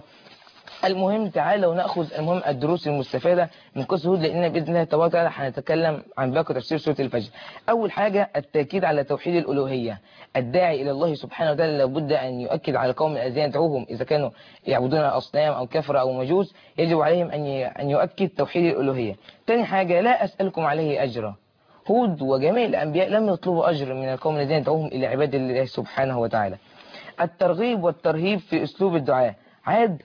المهم تعالوا نأخذ الدروس المستفادة من قصة هود، لأن بإذن الله تبارك وتعالى هنتكلم عن باقي تفسير سورة الفجر. أول حاجة التأكيد على توحيد الألوهية. الداعي إلى الله سبحانه وتعالى لابد أن يؤكد على قوم الذين يدعوهم إذا كانوا يعبدون أصنام أو كفر أو مجوس، يجب عليهم أن يؤكد توحيد الألوهية. ثاني حاجة لا أسألكم عليه أجرا. هود وجميع الأنبياء لم يطلبوا أجر من القوم الذين يدعوهم إلى عباد الله سبحانه وتعالى. الترغيب والترهيب في أسلوب الدعاء. عاد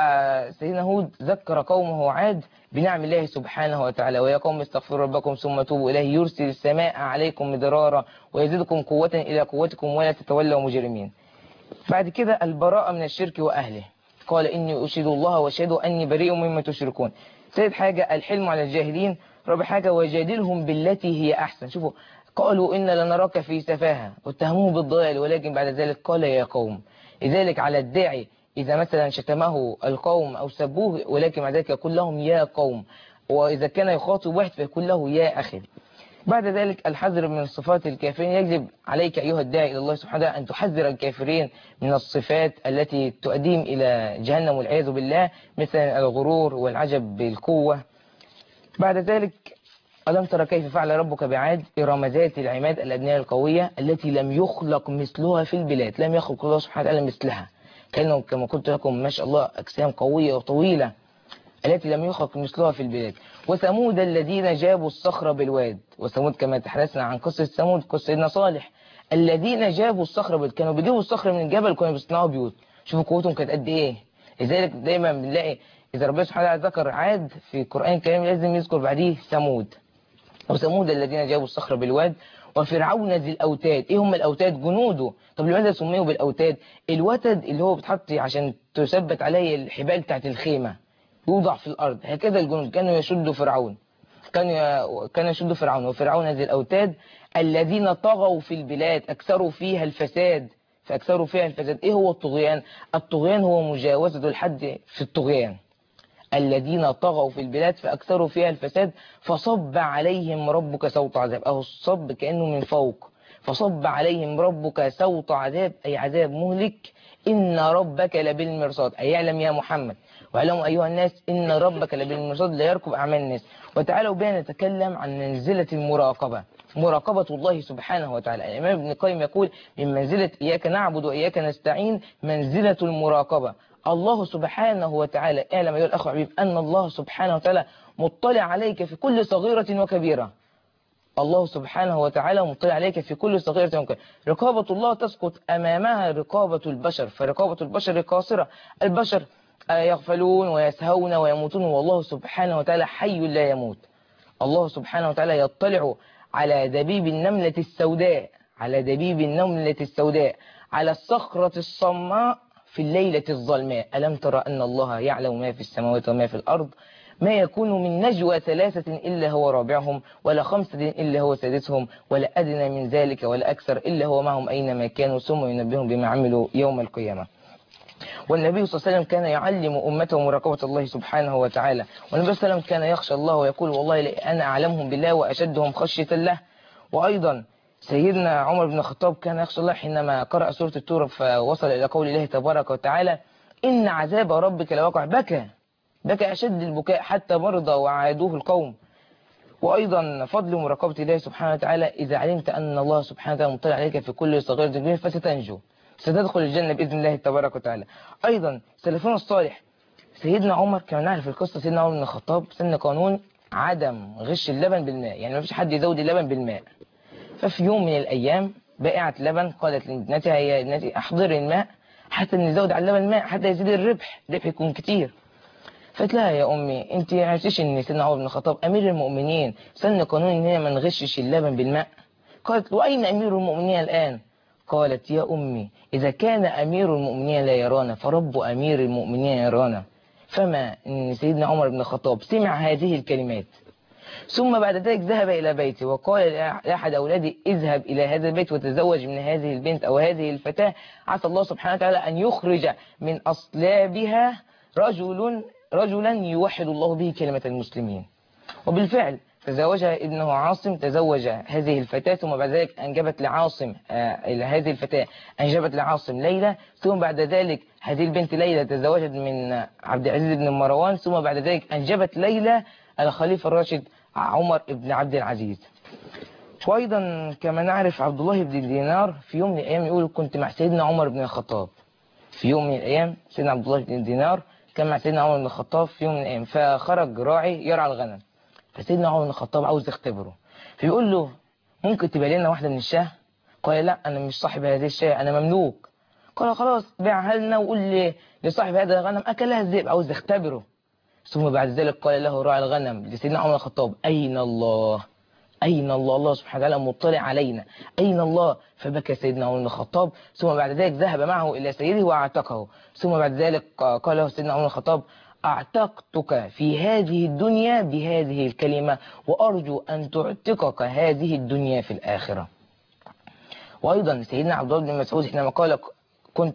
سيدنا هود ذكر قومه عاد بنعم الله سبحانه وتعالى ويا قوم استغفروا ربكم ثم توبوا إليه يرسل السماء عليكم مدرارا ويزيدكم قوة إلى قوتكم ولا تتولوا مجرمين. بعد كده البراءة من الشرك وأهله. قال إني أشهد الله وأشهد أني بريء مما تشركون. ثالث حاجة الحلم على الجاهلين. رابع حاجة وجادلهم بالتي هي أحسن. شوفوا قالوا إن لنراك في سفاهة واتهموه بالضلال ولكن بعد ذلك قال يا قوم. لذلك على الداعي إذا مثلا شتمه القوم أو سبوه ولكن مع ذلك يقول لهم يا قوم، وإذا كان يخاطب واحد فيقول له يا أخي. بعد ذلك الحذر من الصفات الكافرين. يجب عليك أيها الداعي إلى الله سبحانه وتعالى أن تحذر الكافرين من الصفات التي تؤديهم إلى جهنم والعياذ بالله، مثل الغرور والعجب بالقوة. بعد ذلك ألم ترى كيف فعل ربك بعاد إرم ذات العماد الأبنية القوية التي لم يخلق مثلها في البلاد. لم يخلق الله سبحانه وتعالى مثلها. كانوا كما قلت لكم ما شاء الله أجسام قوية وطويلة التي لم يخلق مثلها في البلاد. وثمود الذين جابوا الصخر بالواد. وثمود كما تحدثنا عن قصة ثمود قصة سيدنا صالح الذين جابوا الصخر بالواد. كانوا بيجيبوا الصخر من الجبل وكانوا بيصنعوا بيوت. شوفوا قوتهم كانت قد إيه. لذلك دايما بنلاقي إذا ربنا سبحانه وتعالى ذكر عاد في القرآن الكريم لازم يذكر بعديه ثمود. وثمود الذين جابوا الصخر بالواد وفرعون ذي الأوتاد. إيه هم الأوتاد؟ جنوده. طب لماذا سميوا بالأوتاد؟ الوتد اللي هو بتحط عشان تثبت عليه الحبال بتاعت الخيمة يوضع في الأرض. هكذا الجنود كانوا يشدوا فرعون. كان يشد فرعون. وفرعون ذي الأوتاد الذين طغوا في البلاد أكثروا فيها الفساد. فأكثروا فيها الفساد. إيه هو الطغيان؟ الطغيان هو مجاوزة الحد في الطغيان. الذين طغوا في البلاد فأكثروا فيها الفساد فصب عليهم ربك سوط عذاب. أو الصب كأنه من فوق. فصب عليهم ربك سوط عذاب أي عذاب مهلك. إن ربك لبالمرصاد. أي يعلم يا محمد واعلموا أيها الناس إن ربك لبالمرصاد لا يركب أعمال الناس. وتعالوا بنا نتكلم عن منزلة المراقبة. مراقبة الله سبحانه وتعالى. الإمام ابن القيم يقول من منزلة إياك نعبد وإياك نستعين منزلة المراقبة. الله سبحانه وتعالى اعلم أيها الأخ حبيب أن الله سبحانه وتعالى مطلع عليك في كل صغيرة وكبيرة. الله سبحانه وتعالى مطلع عليك في كل صغيرة وكبيرة. رقابة الله تسقط أمامها رقابة البشر. فرقابة البشر قاصرة. البشر يغفلون ويسهون ويموتون والله سبحانه وتعالى حي لا يموت. الله سبحانه وتعالى يطلع على دبيب النملة السوداء على دبيب النملة السوداء على الصخرة الصماء في الليلة الظلماء ألم ترى أن الله يعلم ما في السماوات وما في الأرض ما يكون من نجوى ثلاثة إلا هو رابعهم ولا خمسة إلا هو سادسهم ولا أدنى من ذلك ولا أكثر إلا هو معهم أينما كانوا ثم ينبههم بما عملوا يوم القيامة. والنبي صلى الله عليه وسلم كان يعلم أمته مراقبة الله سبحانه وتعالى، والنبي صلى الله عليه وسلم كان يخشى الله ويقول والله أنا أعلمهم بالله وأشدهم خشية له. وأيضا سيدنا عمر بن الخطاب كان يخشى الله حينما قرأ سورة التور فوصل إلى قول الله تبارك وتعالى إن عذاب ربك لواقع، بكى أشد البكاء حتى مرضى وعادوه القوم. وأيضا فضل مراقبة الله سبحانه وتعالى إذا علمت أن الله سبحانه وتعالى مطلع عليك في كل صغير كبير فستنجو، ستدخل الجنة بإذن الله تبارك وتعالى. أيضا سلفنا الصالح سيدنا عمر كما نعرف القصة، سيدنا عمر بن الخطاب سن قانون عدم غش اللبن بالماء، يعني ما فيش حد يزود اللبن بالماء. ففي يوم من الأيام بائعة لبن قالت لابنتها يا ابنتي أحضري الماء حتى نزود على اللبن الماء حتى يزيد الربح يكون كتير. فقالت لها يا أمي أنت ما عرفتيش إن سيدنا عمر بن الخطاب أمير المؤمنين سن قانون إن هي ما نغشش اللبن بالماء؟ قالت وأين أمير المؤمنين الآن؟ قالت يا أمي إذا كان أمير المؤمنين لا يرانا فرب أمير المؤمنين يرانا. فما إن سيدنا عمر بن الخطاب سمع هذه الكلمات ثم بعد ذلك ذهب إلى بيته وقال لأحد أولادي اذهب إلى هذا البيت وتزوج من هذه البنت أو هذه الفتاة عسى الله سبحانه وتعالى أن يخرج من أصلابها رجلا يوحد الله به كلمة المسلمين. وبالفعل تزوجها ابنه عاصم، تزوج هذه الفتاة ثم بعد ذلك أنجبت لعاصم هذه الفتاة أنجبت لعاصم ليلى، ثم بعد ذلك هذه البنت ليلى تزوجت من عبد العزيز بن مروان، ثم بعد ذلك أنجبت ليلى الخليفة الراشد عمر بن عبد العزيز. وأيضا كما نعرف عبد الله بن دينار في يوم من الأيام يقول كنت مع سيدنا عمر بن الخطاب. في يوم من الأيام سيدنا عبد الله بن دينار كان مع سيدنا عمر بن الخطاب في يوم من الأيام، فخرج راعي يرعى الغنم، فسيدنا عمر بن الخطاب عاوز يختبره فيقول له ممكن تبقى لنا واحدة من الشاه؟ قال لا أنا مش صاحب هذه الشاه أنا مملوك. قال خلاص بيعها لنا وقول لصاحب هذا الغنم أكلها الذئب، عاوز يختبره. ثم بعد ذلك قال له راعي الغنم لسيدنا عمر بن الخطاب أين الله؟ أين الله؟ الله سبحانه وتعالى مطلع علينا، أين الله؟ فبكى سيدنا عمر بن الخطاب، ثم بعد ذلك ذهب معه إلى سيده واعتقه. ثم بعد ذلك قال له سيدنا عمر بن الخطاب أعتقتك في هذه الدنيا بهذه الكلمة وأرجو أن تعتقك هذه الدنيا في الآخرة. وأيضا سيدنا عبد الله بن مسعود حينما قال كنت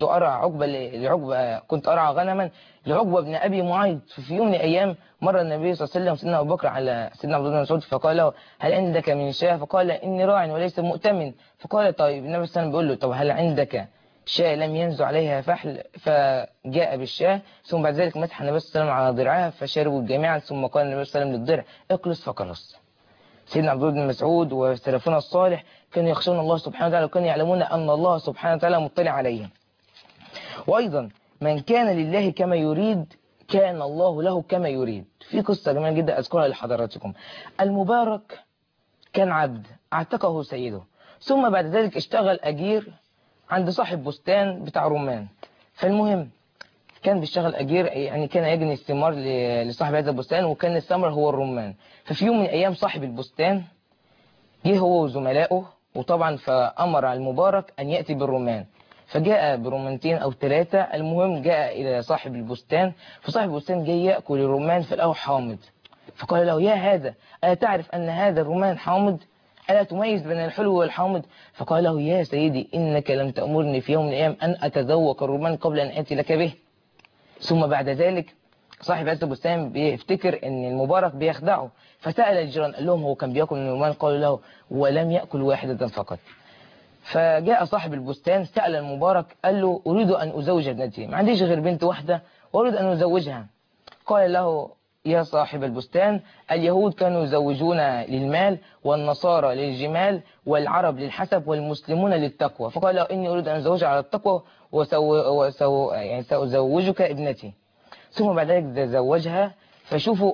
أرعى غنما لعقبة بن أبي معيط، في يوم من الأيام مر النبي صلى الله عليه وسلم سيدنا أبو بكر على سيدنا عبد الله بن مسعود فقال له هل عندك من شاة؟ فقال إني راع وليس مؤتمن. فقال طيب النبي صلى الله عليه وسلم بيقول له طب هل عندك شاة لم ينزع عليها فحل؟ فجاء بالشاة ثم بعد ذلك مسح النبي صلى الله عليه وسلم على ضرعها فشربوا جميعا، ثم قال النبي صلى الله عليه وسلم للضرع اقلص فقلص. سيدنا عبد الله بن مسعود وسلفنا الصالح كانوا يخشون الله سبحانه وتعالى وكانوا يعلمون أن الله سبحانه وتعالى مطلع عليهم. وأيضا من كان لله كما يريد كان الله له كما يريد. في قصة جميلة جدا أذكرها لحضراتكم. المبارك كان عبد اعتقه سيده، ثم بعد ذلك اشتغل أجير عند صاحب بستان بتاع رمان. فالمهم كان بيشتغل أجير، يعني كان يجني الثمار لصاحب هذا البستان وكان الثمر هو الرمان. ففي يوم من الأيام صاحب البستان جه هو وزملائه، وطبعا فأمر على المبارك أن يأتي بالرمان، فجاء برمانتين أو 3. المهم جاء إلى صاحب البستان، فصاحب البستان جاي يأكل الرمان فلقاه حامض، فقال له يا هذا ألا تعرف أن هذا الرمان حامض؟ ألا تميز بين الحلو والحامض؟ فقال له يا سيدي إنك لم تأمرني في يوم من الأيام أن أتذوق الرمان قبل أن آتي لك به. ثم بعد ذلك صاحب هذا البستان بيفتكر أن المبارك بيخدعه، فسأل الجيران قال لهم هو كان بيأكل من الرمان؟ قالوا له ولم يأكل واحدة فقط. فجاء صاحب البستان سأل المبارك قال له أريد أن أزوج ابنتي، ما عنديش غير بنت واحدة وأريد أن أزوجها. قال له يا صاحب البستان اليهود كانوا يزوجون للمال والنصارى للجمال والعرب للحسب والمسلمون للتقوى، فقال له إني أريد أن أزوجها على التقوى يعني سأزوجك ابنتي. ثم بعد ذلك زوجها. فشوفوا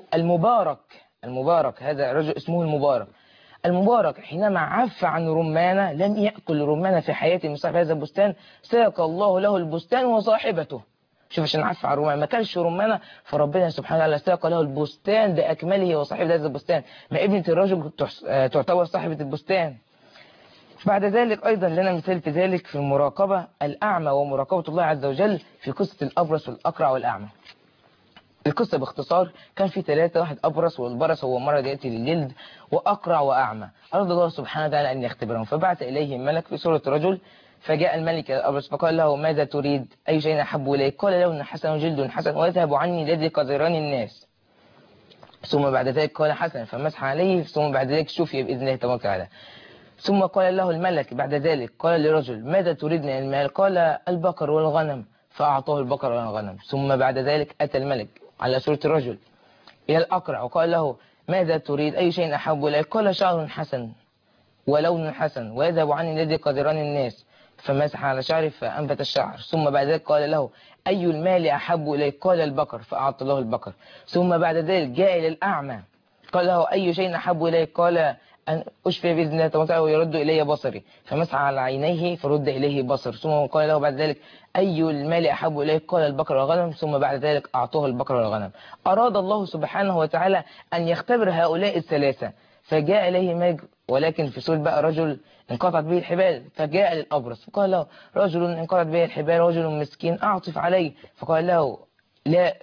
المبارك هذا رجل اسمه المبارك حينما عف عن رمانة لم يأكل رمانة في حياته من صاحب هذا البستان، ساق الله له البستان وصاحبته. شوف عشان عف عن رمانة ما كانش رمانة، فربنا سبحانه وتعالى ساق له البستان بأكمله وصاحب هذا البستان. ما ابنة الرجل تعتبر صاحبة البستان. بعد ذلك أيضا لنا مثال في ذلك في المراقبة الأعمى ومراقبة الله عز وجل في قصة الأبرص والأقرع والأعمى. القصة باختصار كان في 3، واحد أبرص، والبرص هو مرض يأتي للجلد، وأقرع وأعمى. أراد الله سبحانه وتعالى أن يختبرهم، فبعث إليهم ملك في صورة رجل. فجاء الملك الأبرص فقال له: ماذا تريد؟ أي شيء أحب إليك؟ قال: لون حسن جلد حسن ويذهب عني الذي قذران الناس. ثم بعد ذلك قال: حسن، فمسح عليه. ثم بعد ذلك شفي بإذن الله تبارك وتعالى. ثم قال له الملك بعد ذلك، قال لرجل: ماذا تريد من المال؟ قال: البقر والغنم، فأعطاه البقر والغنم. ثم بعد ذلك أتى الملك على صورة الرجل إلى الأقرع وقال له: ماذا تريد؟ أي شيء أحب إليك؟ قال: شعر حسن ولون حسن ويذهب عني الذي قذران الناس. فمسح على شعره فأنبت الشعر. ثم بعد ذلك قال له: أي المال أحب إليك؟ قال: البقر، فأعطى له البقر. ثم بعد ذلك جاء إلى الأعمى قال له: أي شيء أحب إليك؟ قال: أن أشفي بإذن الله تعالى ويرد إلي بصري. فمسح على عينيه فرد إليه بصر. ثم قال له بعد ذلك: أي المال أحب إليك؟ قال: البقر والغنم. ثم بعد ذلك أعطاه البقر والغنم. أراد الله سبحانه وتعالى أن يختبر هؤلاء الثلاثة، فجاء إليه ملك ولكن في صورة بقى رجل انقطعت به الحبال. فجاء للأبرص فقال له: رجل انقطعت به الحبال، رجل مسكين، أعطف عليه. فقال له: لا،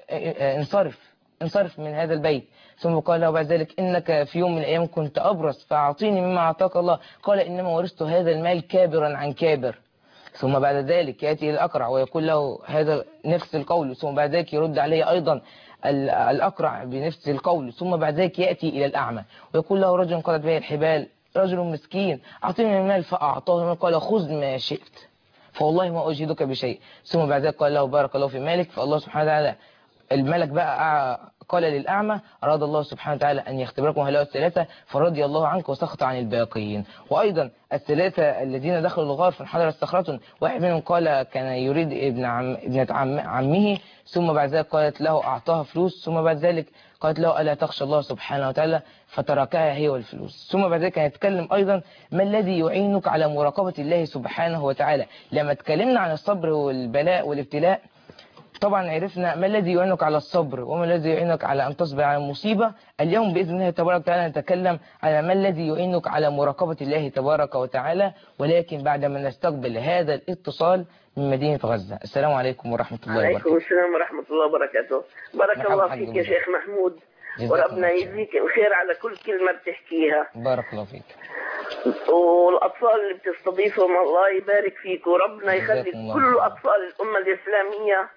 انصرف من هذا البيت. ثم قال له بعد ذلك: إنك في يوم من الأيام كنت أبرص، فأعطيني مما أعطاك الله. قال: إنما ورثت هذا المال كابرا عن كابر. ثم بعد ذلك يأتي إلى الأقرع ويقول له هذا نفس القول. ثم بعد ذلك يرد عليه أيضا الأقرع بنفس القول. ثم بعد ذلك يأتي إلى الأعمى ويقول له: رجل انقطعت به الحبال، رجل مسكين، أعطيني المال. فأعطاه. قال: خذ ما شئت فوالله ما أجهدك بشيء. ثم بعد ذلك قال له: بارك الله في مالك. فالله سبحانه وتعالى الملك بقى قال للأعمى: أراد الله سبحانه وتعالى أن يختبركم هؤلاء الثلاثة فرضي الله عنك وسخط عن الباقيين. وأيضا الثلاثة الذين دخلوا الغار فانحدرت صخرة، واحد منهم قال كان يريد ابنة عمه. ثم بعد ذلك قالت له أعطاها فلوس. ثم بعد ذلك قالت له: ألا تخشى الله سبحانه وتعالى؟ فتركها هي والفلوس. ثم بعد ذلك هنتكلم أيضا ما الذي يعينك على مراقبة الله سبحانه وتعالى. لما اتكلمنا عن الصبر والبلاء والابتلاء طبعا عرفنا ما الذي يعينك على الصبر وما الذي يعينك على أن تصبر على المصيبة. اليوم بإذن الله تبارك وتعالى نتكلم على ما الذي يعينك على مراقبة الله تبارك وتعالى، ولكن بعد ما نستقبل هذا الاتصال من مدينة غزة. السلام عليكم ورحمة الله وبركاته. عليكم السلام ورحمة الله وبركاته. بارك الله فيك يا شيخ محمود، وربنا يجزيك الخير على كل كلمة بتحكيها. بارك الله فيك. والأطفال اللي بتستضيفهم الله يبارك فيك، وربنا يخلي كل أطفال الأمة الإسلامية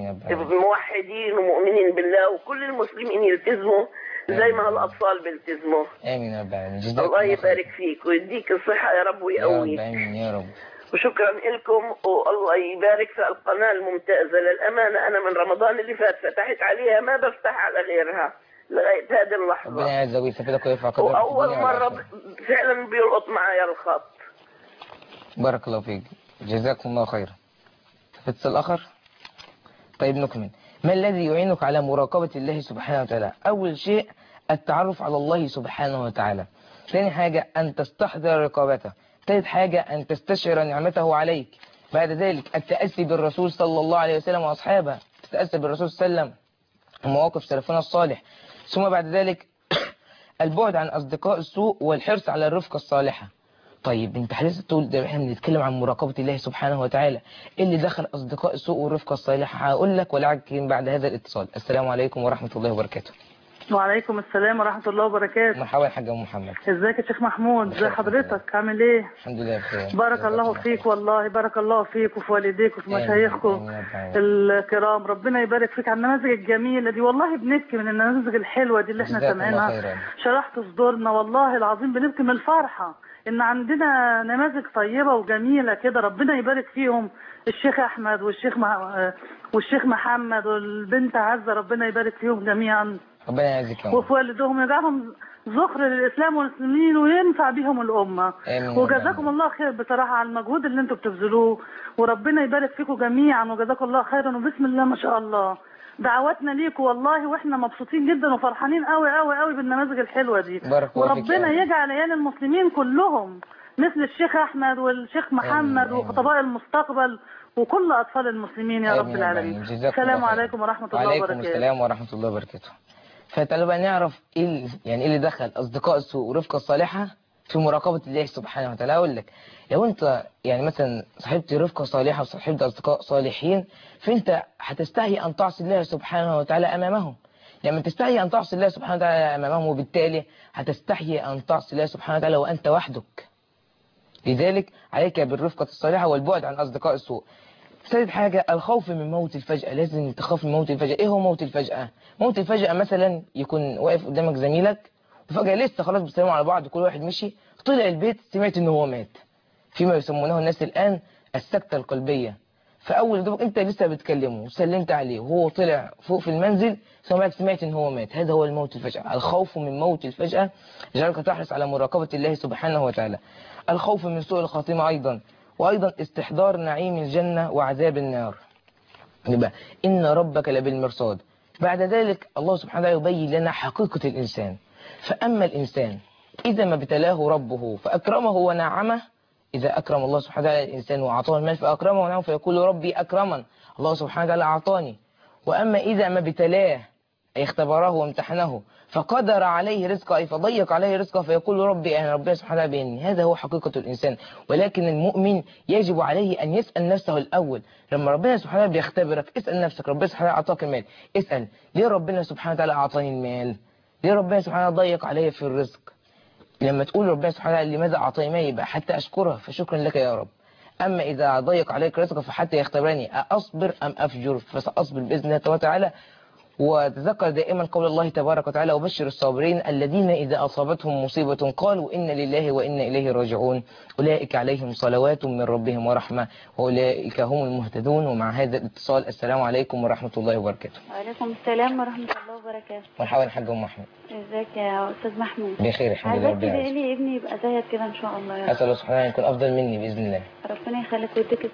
موحدين ومؤمنين بالله، وكل المسلمين يلتزموا زي ما هالأطفال بيلتزموا. آمين يا رب العالمين. الله يبارك فيك ويديك الصحة يا رب ويقويك. آمين يا رب. وشكرا لكم، والله يبارك في القناة الممتازة. للأمانة أنا من رمضان اللي فات فتحت عليها، ما بفتح على غيرها لغاية هذه اللحظة. ربنا يعزك ويثبتك ويرفع قدرك. وأول مرة فعلا بيلقط معايا الخط. بارك الله فيك، جزاكم الله خيرا. اتصال آخر. طيب نكمل. ما الذي يعينك على مراقبة الله سبحانه وتعالى؟ أول شيء التعرف على الله سبحانه وتعالى. ثاني حاجة أن تستحضر رقابته. ثالث حاجة أن تستشعر نعمته عليك. بعد ذلك التأسي بالرسول صلى الله عليه وسلم وأصحابه، تتأسى بالرسول صلى الله عليه وسلم ومواقف سلفنا الصالح. ثم بعد ذلك البعد عن أصدقاء السوء والحرص على الرفقة الصالحة. طيب انت حديث تقول ده احنا بنتكلم عن مراقبة الله سبحانه وتعالى، ايه اللي دخل أصدقاء السوء والرفقة الصالحة؟ هقول لك ولكن بعد هذا الاتصال. السلام عليكم ورحمة الله وبركاته. وعليكم السلام ورحمة الله وبركاته. مرحبا يا حاج محمد. ازيك يا شيخ محمود؟ ازي حضرتك؟ عامل ايه؟ الحمد لله بخير. بارك الله فيك، والله بارك الله فيك وفي والديك وفي مشايخكم الكرام. ربنا يبارك فيك على النماذج الجميلة دي، والله بنبكي من النماذج الحلوة دي اللي احنا سامعينها. شرحت صدورنا والله العظيم، بنبكي من الفرحة ان عندنا نماذج طيبة وجميلة كده. ربنا يبارك فيهم، الشيخ احمد والشيخ محمد والبنت عزة، ربنا يبارك فيهم جميعا. ربنا يعزكم وفي والدهم، يجعلهم ذخر للإسلام والمسلمين وينفع بهم الأمة. وجزاكم الله خير بصراحة على المجهود اللي انتم بتبذلوه، وربنا يبارك فيكم جميعا وجزاكم الله خيرا. وبسم الله ما شاء الله دعواتنا ليكم والله، واحنا مبسوطين جدا وفرحانين قوي قوي قوي بالنماذج الحلوة دي. وربنا يجعل عيال المسلمين كلهم مثل الشيخ أحمد والشيخ محمد وخطباء المستقبل وكل أطفال المسلمين يا رب العالمين. السلام عليكم ورحمة الله وبركاته. وعليكم السلام ورحمة الله وبركاته. فتعالوا بقى نعرف ايه اللي دخل اصدقاء السوء ورفقة الصالحة في مراقبة الله سبحانه وتعالى. أقول لك لو أنت يعني مثلا صاحبت رفقة صالحة وصاحبت أصدقاء صالحين، فأنت هتستحي أن تعصي الله سبحانه وتعالى أمامهم. لما تستحي أن تعصي الله سبحانه وتعالى أمامهم، وبالتالي هتستحي أن تعصي الله سبحانه وتعالى وأنت وحدك. لذلك عليك بالرفقة الصالحة والبعد عن أصدقاء السوء. ثالث حاجة الخوف من موت الفجأة. لازم تخاف من موت الفجأة. إيه هو موت الفجأة؟ موت الفجأة مثلا يكون واقف قدامك زميلك وفجأة لسه خلاص بيسلموا على بعض، كل واحد مشي، طلع البيت سمعت إن هو مات، فيما يسمونه الناس الآن السكتة القلبية. فأول دوبك أنت لسه بتكلمه وسلمت عليه وهو طلع فوق في المنزل سمعت إن هو مات. هذا هو الموت الفجأة. الخوف من موت الفجأة يجعلك تحرص على مراقبة الله سبحانه وتعالى. الخوف من سوء الخاتمة أيضا، وأيضا استحضار نعيم الجنة وعذاب النار. يبقى إن ربك لبالمرصاد. بعد ذلك الله سبحانه وتعالى يبين لنا حقيقة الإنسان. فأما الإنسان إذا ما ابتلاه ربه فأكرمه ونعمه، إذا أكرم الله سبحانه وتعالى الإنسان وأعطاه المال فأكرمه ونعمه فيقول ربي أكرمن، الله سبحانه وتعالى أعطاني. وأما إذا ما ابتلاه أي اختبره وامتحنه فقدر عليه رزقه أي فضيق عليه رزقه فيقول ربي أنا ربنا سبحانه وتعالى بإني. هذا هو حقيقة الإنسان. ولكن المؤمن يجب عليه أن يسأل نفسه الأول. لما ربنا سبحانه وتعالى بيختبرك اسأل نفسك، ربنا سبحانه وتعالى أعطاك المال، اسأل ليه ربنا سبحانه وتعالى أعطاني المال؟ ليه ربنا سبحانه وتعالى ضيق علي في الرزق؟ لما تقول ربنا سبحانه وتعالى لماذا أعطاني المال يبقى حتى أشكره فشكرا لك يا رب. أما إذا ضيق عليك رزقك فحتى يختبرني أصبر أم أفجر، فسأصبر بإذن الله تعالى. وتذكر دائما قول الله تبارك وتعالى وبشر الصابرين الذين إذا أصابتهم مصيبة قالوا إن لله وإنا إليه راجعون أولئك عليهم صلوات من ربهم ورحمة وأولئك هم المهتدون. ومع هذا الاتصال السلام عليكم ورحمة الله وبركاته. وعليكم السلام ورحمة الله وبركاته. مرحبا حاج أم أحمد. ازيك يا أستاذ محمود؟ بخير الحمد لله رب العالمين. عايزك تدعي لي ابني يبقى زيك كده إن شاء الله يا رب. أسأل الله سبحانه يكون أفضل مني بإذن الله. ربنا يخليك ويديك.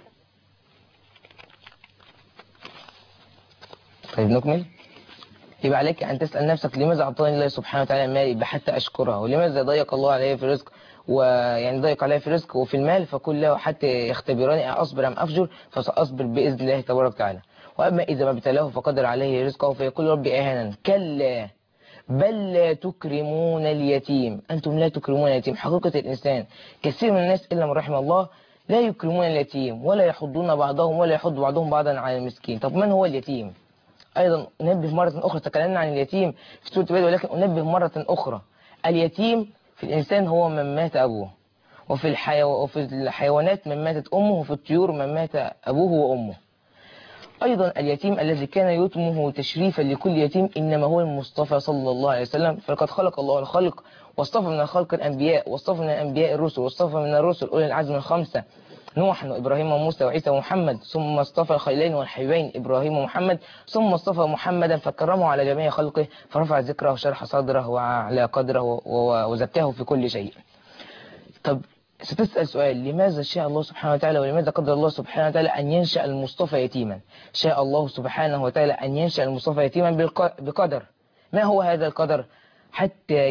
طيب نكمل. يبقى عليك أن تسأل نفسك لماذا أعطاني الله سبحانه وتعالى المال يبقى حتى أشكره، ولماذا ضيق الله علي في الرزق ويعني ضيق علي في الرزق وفي المال فقل له حتى يختبرني أصبر أم أفجر فسأصبر بإذن الله تبارك وتعالى. وأما إذا ما ابتلاه فقدر عليه رزقه فيقول ربي أهانا كلا بل لا تكرمون اليتيم. أنتم لا تكرمون اليتيم. حقيقة الإنسان كثير من الناس إلا من رحم الله لا يكرمون اليتيم ولا يحضون بعضهم ولا يحض بعضهم بعضا على المسكين. طب من هو اليتيم؟ أيضا أنبه مرة أخرى، تكلمنا عن اليتيم في سورة البقرة ولكن أنبه مرة أخرى اليتيم في الإنسان هو من مات أبوه، وفي الحيوانات من ماتت أمه، وفي الطيور من مات أبوه وأمه. أيضا اليتيم الذي كان يتمه تشريفا لكل يتيم إنما هو المصطفى صلى الله عليه وسلم. فلقد خلق الله الخلق واصطفى من الخلق الأنبياء واصطفى من الأنبياء الرسل واصطفى من الرسل أولي العزم الخمسة نوح وإبراهيم وموسى وعيسى ومحمد، ثم اصطفى الخليلين والحبيبين إبراهيم ومحمد، ثم اصطفى محمدا فكرمه على جميع خلقه فرفع ذكره وشرح صدره وعلى قدره وزكاه في كل شيء. طب ستسأل سؤال لماذا شاء الله سبحانه وتعالى ولماذا قدر الله سبحانه وتعالى أن ينشأ المصطفى يتيما؟ شاء الله سبحانه وتعالى أن ينشأ المصطفى يتيما بقدر. ما هو هذا القدر؟ حتى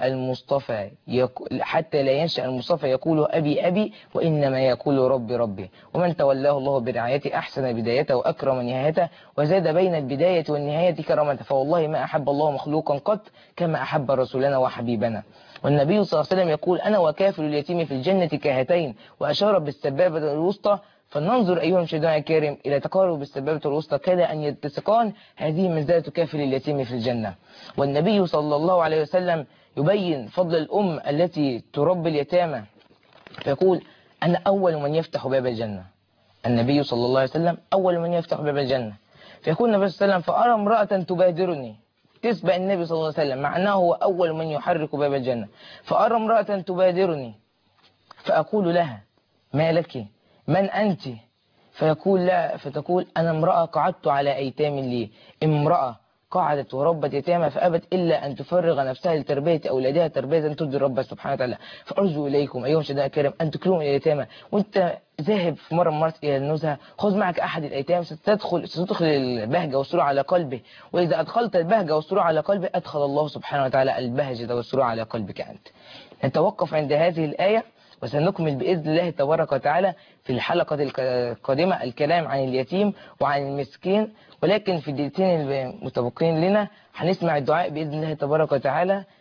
لا ينشأ المصطفى يقول أبي أبي وإنما يقول ربي ربي. ومن تولاه الله برعايته أحسن بدايته وأكرم نهايته وزاد بين البداية والنهاية كرامته. فوالله ما أحب الله مخلوقا قط كما أحب رسولنا وحبيبنا. والنبي صلى الله عليه وسلم يقول أنا وكافل اليتيم في الجنة كهاتين، وأشار بالسبابة الوسطى. فلننظر أيها المشاهدون الكرام إلى تقارب بالسبابة الوسطى كاد أن يتسقان. هذه منزلة كافل اليتيم في الجنة. والنبي صلى الله عليه وسلم يبين فضل الأم التي تربي اليتامى فيقول أنا أول من يفتح باب الجنة. النبي صلى الله عليه وسلم أول من يفتح باب الجنة. فيقول النبي صلى الله عليه وسلم فأرى امرأة تبادرني تسبق النبي صلى الله عليه وسلم مع أنه هو أول من يحرك باب الجنة. فأرى امرأة تبادرني فأقول لها ما لك من أنت؟ فيقول لا، فتقول أنا امرأة قعدت على أيتام لي. امرأة قعدت وربت يتامى فأبت إلا أن تفرغ نفسها لتربية أولادها تربية ترضي رب سبحانه وتعالى. فأرجو إليكم أيها المشاهدين الكرام أن تكرموا اليتامى. وأنت ذاهب في مرة إلى النزهة خذ معك أحد الأيتام ستدخل البهجة والسرور على قلبه. وإذا أدخلت البهجة والسرور على قلبه أدخل الله سبحانه وتعالى البهجة والسرور على قلبك أنت. نتوقف عند هذه الآية وسنكمل بإذن الله تبارك وتعالى في الحلقة القادمة الكلام عن اليتيم وعن المسكين. ولكن في الدقيقتين المتبقين لنا هنسمع الدعاء بإذن الله تبارك وتعالى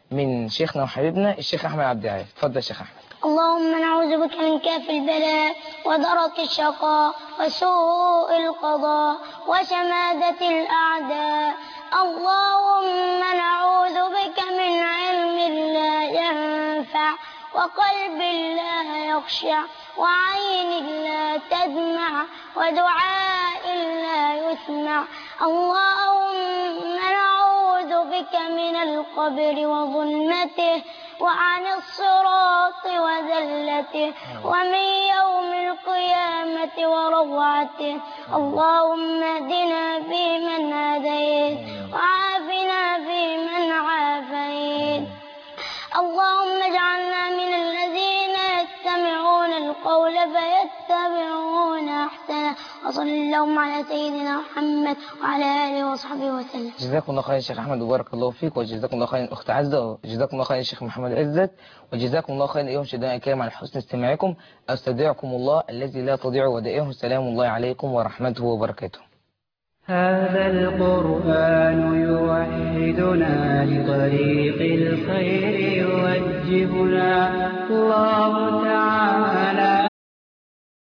من شيخنا وحبيبنا الشيخ أحمد عبد العال. اتفضل يا شيخ أحمد. اللهم نعوذ بك من كاف البلاء ودرك الشقاء وسوء القضاء وشماتة الأعداء. اللهم نعوذ بك من علم لا ينفع وقلب لا يخشع وعين لا تدمع ودعاء لا يسمع. اللهم نعوذ بك من القبر وظلمته وعن الصراط وذلته ومن يوم القيامة وروعته. اللهم اهدنا فيمن هديت وعافنا فيمن عافيت. اللهم اجعلنا من الذين يستمعون القول فيتبعون احسنه. وصل اللهم على سيدنا محمد وعلى اله وصحبه وسلم. جزاكم الله خير يا شيخ احمد وبارك الله فيك، وجزاكم الله خير الاخت عزه، وجزاكم الله خير الشيخ محمد عزت، وجزاكم الله خير ايها المشاهدين الكرام على حسن استماعكم. استودعكم الله الذي لا تضيع ودائعه. سلام الله عليكم ورحمته وبركاته. هذا القرآن يوحدنا لطريق الخير يوجهنا. الله تعالى